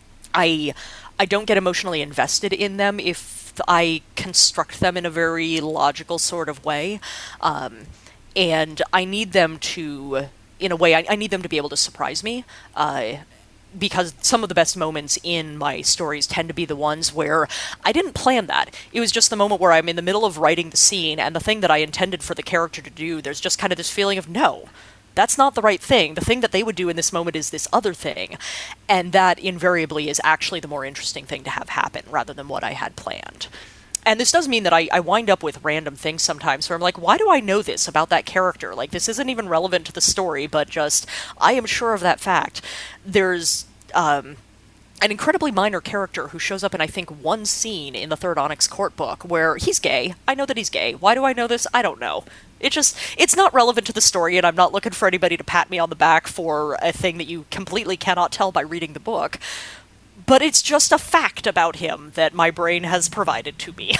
I I don't get emotionally invested in them if I construct them in a very logical sort of way. Um, and I need them to, in a way, I, I need them to be able to surprise me. Uh, because some of the best moments in my stories tend to be the ones where I didn't plan that. It was just the moment where I'm in the middle of writing the scene, and the thing that I intended for the character to do, there's just kind of this feeling of, no, that's not the right thing. The thing that they would do in this moment is this other thing. And that invariably is actually the more interesting thing to have happen, rather than what I had planned. And this does mean that I, I wind up with random things sometimes where I'm like, why do I know this about that character? Like, this isn't even relevant to the story, but just, I am sure of that fact. There's um, an incredibly minor character who shows up in, I think, one scene in the Third Onyx Court book where he's gay. I know that he's gay. Why do I know this? I don't know. It just, it's not relevant to the story, and I'm not looking for anybody to pat me on the back for a thing that you completely cannot tell by reading the book. But it's just a fact about him that my brain has provided to me.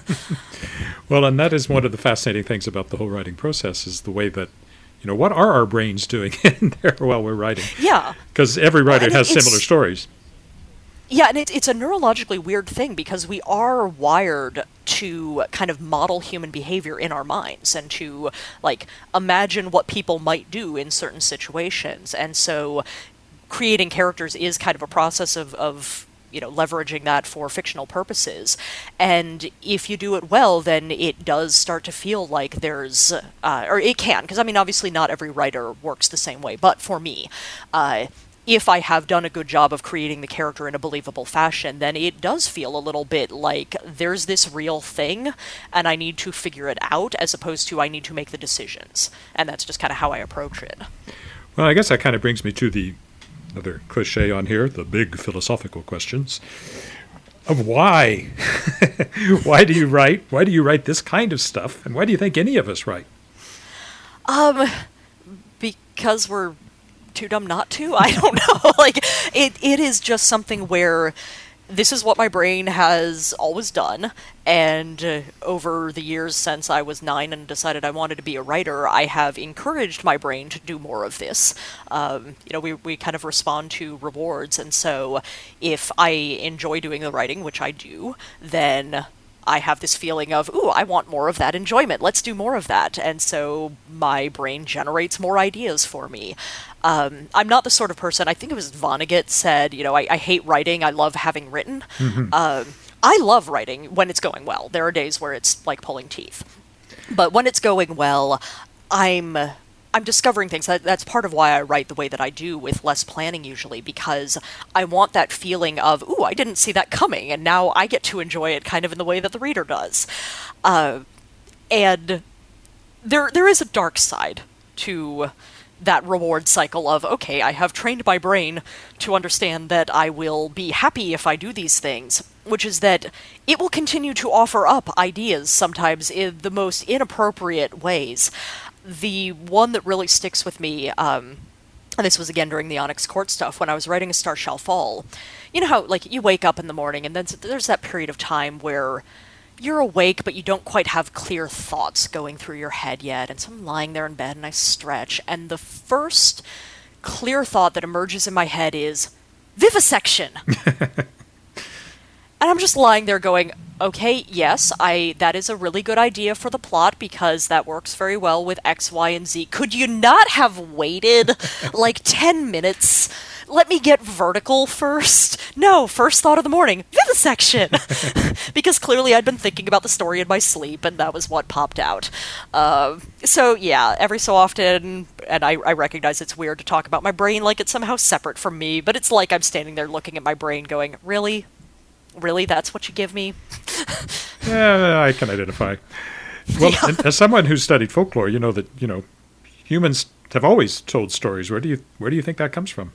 Well, and that is one of the fascinating things about the whole writing process is the way that, you know, what are our brains doing in there while we're writing? Yeah. Because every writer well, has similar stories. Yeah, and it, it's a neurologically weird thing because we are wired to kind of model human behavior in our minds and to, like, imagine what people might do in certain situations. And so creating characters is kind of a process of, of, you know, leveraging that for fictional purposes. And if you do it well, then it does start to feel like there's, uh, or it can, because, I mean, obviously not every writer works the same way, but for me, uh, if I have done a good job of creating the character in a believable fashion, then it does feel a little bit like there's this real thing, and I need to figure it out, as opposed to I need to make the decisions. And that's just kind of how I approach it. Well, I guess that kind of brings me to the another cliche on here, the big philosophical questions. of why. Why do you write? Why do you write this kind of stuff? And why do you think any of us write? Um, because we're too dumb not to. I don't know. Like it, it is just something where this is what my brain has always done, and uh, over the years since I was nine and decided I wanted to be a writer, I have encouraged my brain to do more of this. Um, you know, we, we kind of respond to rewards, and so if I enjoy doing the writing, which I do, then I have this feeling of, ooh, I want more of that enjoyment. Let's do more of that. And so my brain generates more ideas for me. Um, I'm not the sort of person, I think it was Vonnegut said, you know, I, I hate writing, I love having written. Mm-hmm. Um, I love writing when it's going well. There are days where it's like pulling teeth. But when it's going well, I'm... I'm discovering things. That, that's part of why I write the way that I do with less planning usually, because I want that feeling of, ooh, I didn't see that coming, and now I get to enjoy it kind of in the way that the reader does. Uh, and there there is a dark side to that reward cycle of, okay, I have trained my brain to understand that I will be happy if I do these things, which is that it will continue to offer up ideas sometimes in the most inappropriate ways. The one that really sticks with me, um, and this was again during the Onyx Court stuff, when I was writing A Star Shall Fall, you know how, like, you wake up in the morning and then there's that period of time where you're awake, but you don't quite have clear thoughts going through your head yet, and so I'm lying there in bed and I stretch, and the first clear thought that emerges in my head is, vivisection! And I'm just lying there going, okay, yes, I that is a really good idea for the plot because that works very well with X, Y, and Z. Could you not have waited like ten minutes? Let me get vertical first. No, first thought of the morning, vivisection! Because clearly I'd been thinking about the story in my sleep, and that was what popped out. Uh, so yeah, every so often, and I, I recognize it's weird to talk about my brain like it's somehow separate from me, but it's like I'm standing there looking at my brain going, really? Really, that's what you give me? Yeah, I can identify. Well, yeah. As someone who's studied folklore, you know that, you know, humans have always told stories. Where do you where do you think that comes from?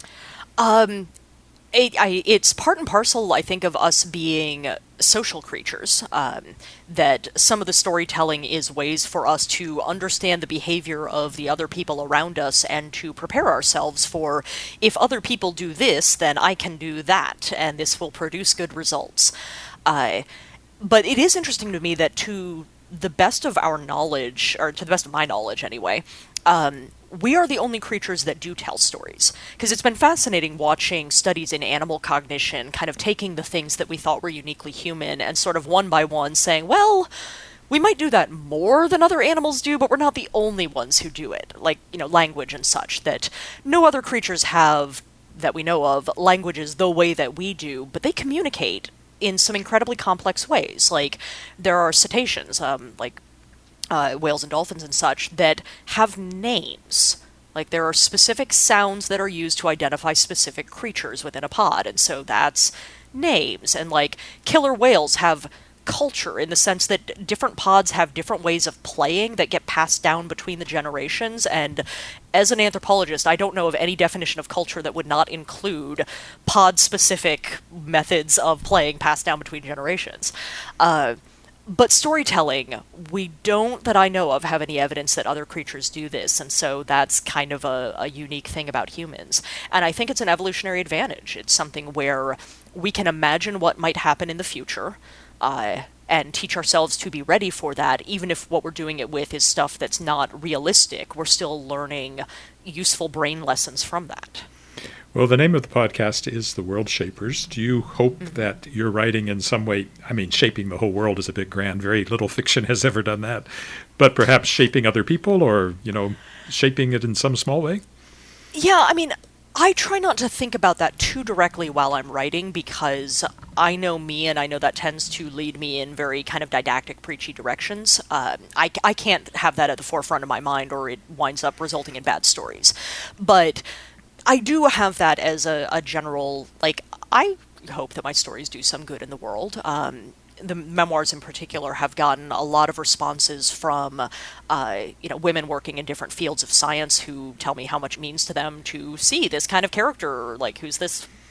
Um, it, I, it's part and parcel, I think, of us being social creatures. Um, that some of the storytelling is ways for us to understand the behavior of the other people around us and to prepare ourselves for, if other people do this, then I can do that, and this will produce good results. Uh, but it is interesting to me that to the best of our knowledge, or to the best of my knowledge anyway, um, we are the only creatures that do tell stories. Because it's been fascinating watching studies in animal cognition, kind of taking the things that we thought were uniquely human and sort of one by one saying, well, we might do that more than other animals do, but we're not the only ones who do it. Like, you know, language and such, that no other creatures have, that we know of, languages the way that we do, but they communicate in some incredibly complex ways. Like, there are cetaceans, um, like uh, whales and dolphins and such, that have names. Like, there are specific sounds that are used to identify specific creatures within a pod, and so that's names. And, like, killer whales have culture in the sense that different pods have different ways of playing that get passed down between the generations, and as an anthropologist, I don't know of any definition of culture that would not include pod-specific methods of playing passed down between generations. Uh, but storytelling, we don't, that I know of, have any evidence that other creatures do this, and so that's kind of a, a unique thing about humans. And I think it's an evolutionary advantage. It's something where we can imagine what might happen in the future, Uh, and teach ourselves to be ready for that, even if what we're doing it with is stuff that's not realistic. We're still learning useful brain lessons from that. Well, the name of the podcast is The World Shapers. Do you hope mm-hmm. that your writing in some way, I mean, shaping the whole world is a bit grand. Very little fiction has ever done that. But perhaps shaping other people or, you know, shaping it in some small way? Yeah, I mean, I try not to think about that too directly while I'm writing, because I know me, and I know that tends to lead me in very kind of didactic, preachy directions. Uh, I, I can't have that at the forefront of my mind, or it winds up resulting in bad stories. But I do have that as a, a general, like, I hope that my stories do some good in the world. Um, the memoirs in particular have gotten a lot of responses from, uh, you know, women working in different fields of science who tell me how much it means to them to see this kind of character, like, who's this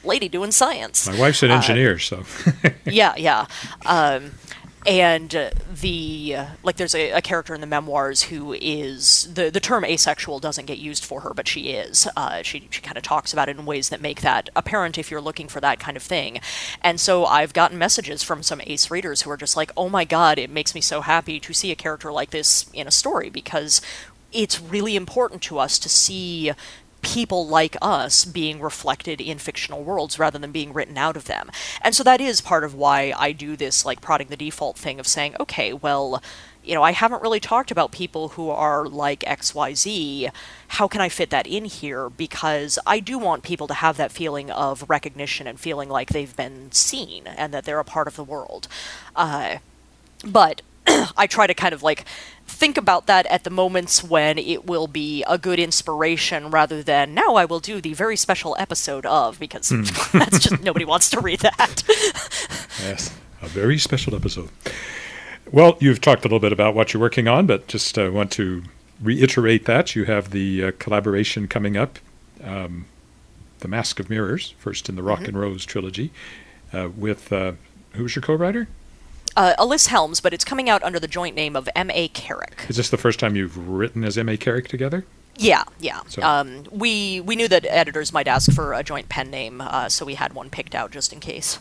lady doing science. My wife's an engineer, uh, so. yeah, yeah. Um, and uh, the, uh, like, there's a, a character in the memoirs who is, the, the term asexual doesn't get used for her, but she is. Uh, she she kind of talks about it in ways that make that apparent if you're looking for that kind of thing. And so I've gotten messages from some ace readers who are just like, oh my god, it makes me so happy to see a character like this in a story, because it's really important to us to see people like us being reflected in fictional worlds rather than being written out of them. And so that is part of why I do this, like, prodding the default thing of saying, okay, well, you know, I haven't really talked about people who are like X Y Z. How can I fit that in here? Because I do want people to have that feeling of recognition and feeling like they've been seen and that they're a part of the world. Uh, but I try to kind of, like, think about that at the moments when it will be a good inspiration rather than, now I will do the very special episode of, because mm. that's just, nobody wants to read that. Yes, a very special episode. Well, you've talked a little bit about what you're working on, but just uh, want to reiterate that. You have the uh, collaboration coming up, um, The Mask of Mirrors, first in the Rock mm-hmm. and Rose trilogy, uh, with, uh, who's your co-writer? Uh, Alyss Helms, but it's coming out under the joint name of M A. Carrick. Is this the first time you've written as M A. Carrick together? Yeah, yeah. So. Um, we we knew that editors might ask for a joint pen name, uh, so we had one picked out just in case.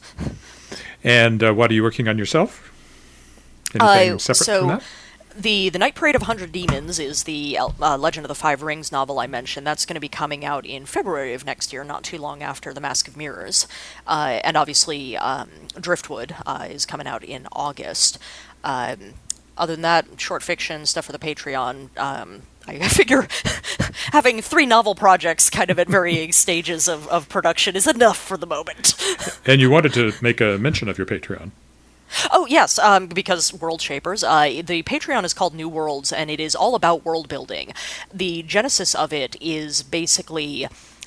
And uh, what are you working on yourself? Anything uh, separate so from that? The The Night Parade of Hundred Demons is the uh, Legend of the Five Rings novel I mentioned. That's going to be coming out in February of next year, not too long after The Mask of Mirrors. Uh, and obviously, um, Driftwood uh, is coming out in August. Um, other than that, short fiction, stuff for the Patreon. Um, I figure having three novel projects kind of at varying stages of, of production is enough for the moment. And you wanted to make a mention of your Patreon. Oh, yes, um, because World Shapers. Uh, the Patreon is called New Worlds, and it is all about world building. The genesis of it is basically...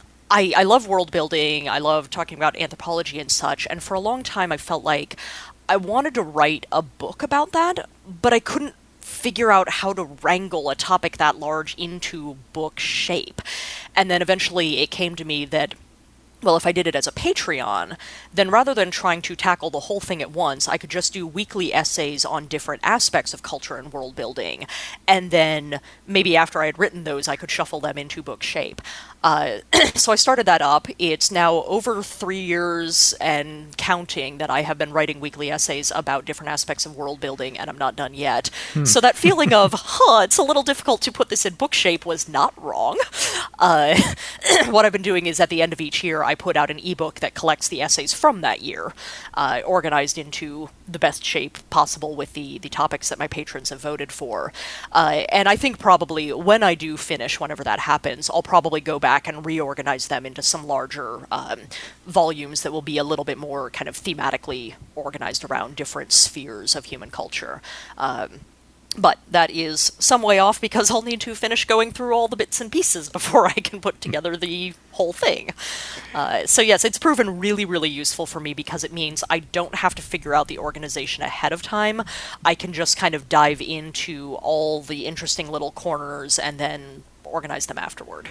I, I love world building, I love talking about anthropology and such, and for a long time I felt like I wanted to write a book about that, but I couldn't figure out how to wrangle a topic that large into book shape. And then eventually it came to me that, well, if I did it as a Patreon, then rather than trying to tackle the whole thing at once, I could just do weekly essays on different aspects of culture and world building, and then maybe after I had written those, I could shuffle them into book shape. Uh, so I started that up. It's now over three years and counting that I have been writing weekly essays about different aspects of world building, and I'm not done yet. Hmm. So that feeling of, huh, it's a little difficult to put this in book shape was not wrong. Uh, what I've been doing is at the end of each year, I put out an ebook that collects the essays from that year, uh, organized into the best shape possible with the, the topics that my patrons have voted for. Uh, and I think probably when I do finish, whenever that happens, I'll probably go back and reorganize them into some larger um, volumes that will be a little bit more kind of thematically organized around different spheres of human culture. Um, But that is some way off because I'll need to finish going through all the bits and pieces before I can put together the whole thing. Uh, so yes, it's proven really, really useful for me because it means I don't have to figure out the organization ahead of time. I can just kind of dive into all the interesting little corners and then organize them afterward.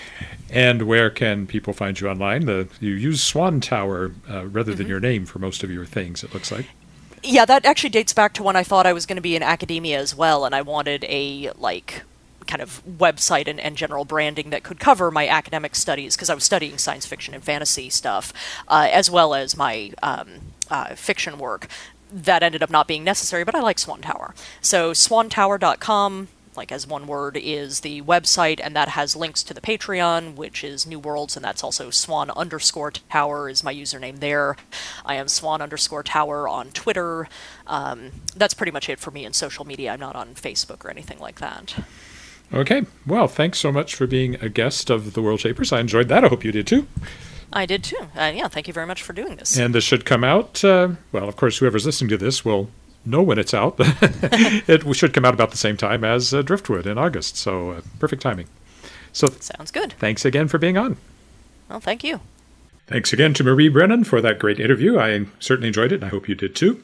And where can people find you online? The, you use Swan Tower uh, rather than mm-hmm. your name for most of your things, it looks like. Yeah, that actually dates back to when I thought I was going to be in academia as well, and I wanted a, like, kind of website and, and general branding that could cover my academic studies, because I was studying science fiction and fantasy stuff, uh, as well as my um, uh, fiction work. That ended up not being necessary, but I like Swan Tower. So swan tower dot com, like as one word, is the website, and that has links to the Patreon, which is New Worlds, and that's also Swan underscore Tower is my username there. I am Swan underscore Tower on Twitter. Um, that's pretty much it for me in social media. I'm not on Facebook or anything like that. Okay. Well, thanks so much for being a guest of the World Shapers. I enjoyed that. I hope you did too. I did too. Uh, yeah, thank you very much for doing this. And this should come out, uh, well, of course, whoever's listening to this will know when it's out. It should come out about the same time as uh, Driftwood in August, so uh, perfect timing. So sounds good. Thanks again for being on. Well, thank you. Thanks again to Marie Brennan for that great interview. I certainly enjoyed it, and I hope you did too.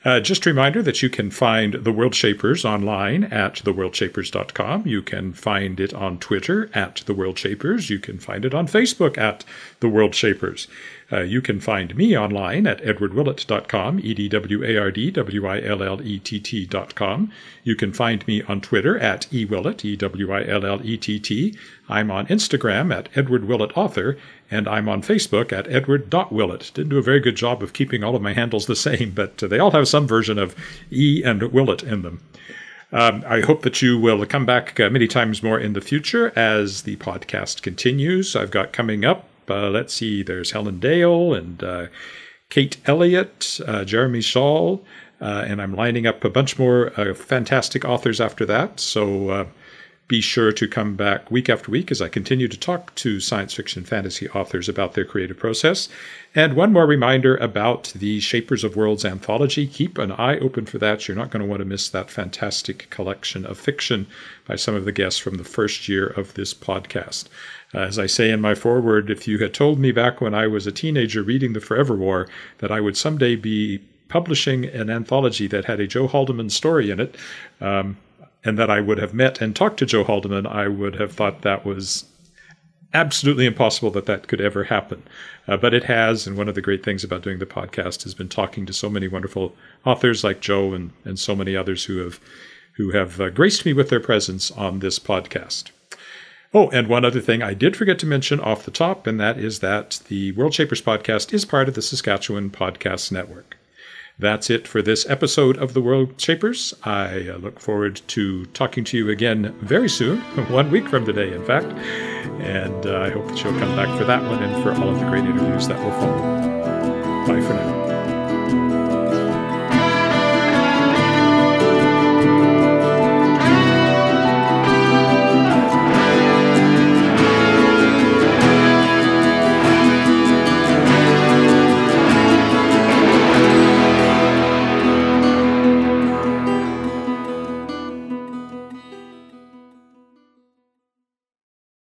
Uh, just a reminder that you can find The World Shapers online at the world shapers dot com. You can find it on Twitter at The World Shapers. You can find it on Facebook at The World Shapers. Uh, you can find me online at edward willett dot com, E D W A R D W I L L E T T dot com. You can find me on Twitter at ewillett, E W I L L E T T. I'm on Instagram at Edward Willett Author, and I'm on Facebook at edward dot willett. Didn't do a very good job of keeping all of my handles the same, but uh, they all have some version of E and Willett in them. Um, I hope that you will come back uh, many times more in the future as the podcast continues. I've got coming up, uh, let's see, there's Helen Dale and uh, Kate Elliott, uh, Jeremy Shaw, uh, and I'm lining up a bunch more uh, fantastic authors after that. So uh, be sure to come back week after week as I continue to talk to science fiction fantasy authors about their creative process. And one more reminder about the Shapers of Worlds anthology. Keep an eye open for that. You're not going to want to miss that fantastic collection of fiction by some of the guests from the first year of this podcast. Uh, as I say in my foreword, if you had told me back when I was a teenager reading The Forever War that I would someday be publishing an anthology that had a Joe Haldeman story in it, um, and that I would have met and talked to Joe Haldeman, I would have thought that was absolutely impossible that that could ever happen. Uh, but it has, and one of the great things about doing the podcast has been talking to so many wonderful authors like Joe and, and so many others who have who have uh, graced me with their presence on this podcast. Oh, and one other thing I did forget to mention off the top, and that is that the World Shapers podcast is part of the Saskatchewan Podcast Network. That's it for this episode of The World Shapers. I look forward to talking to you again very soon, one week from today, in fact. And uh, I hope that you'll come back for that one and for all of the great interviews that will follow.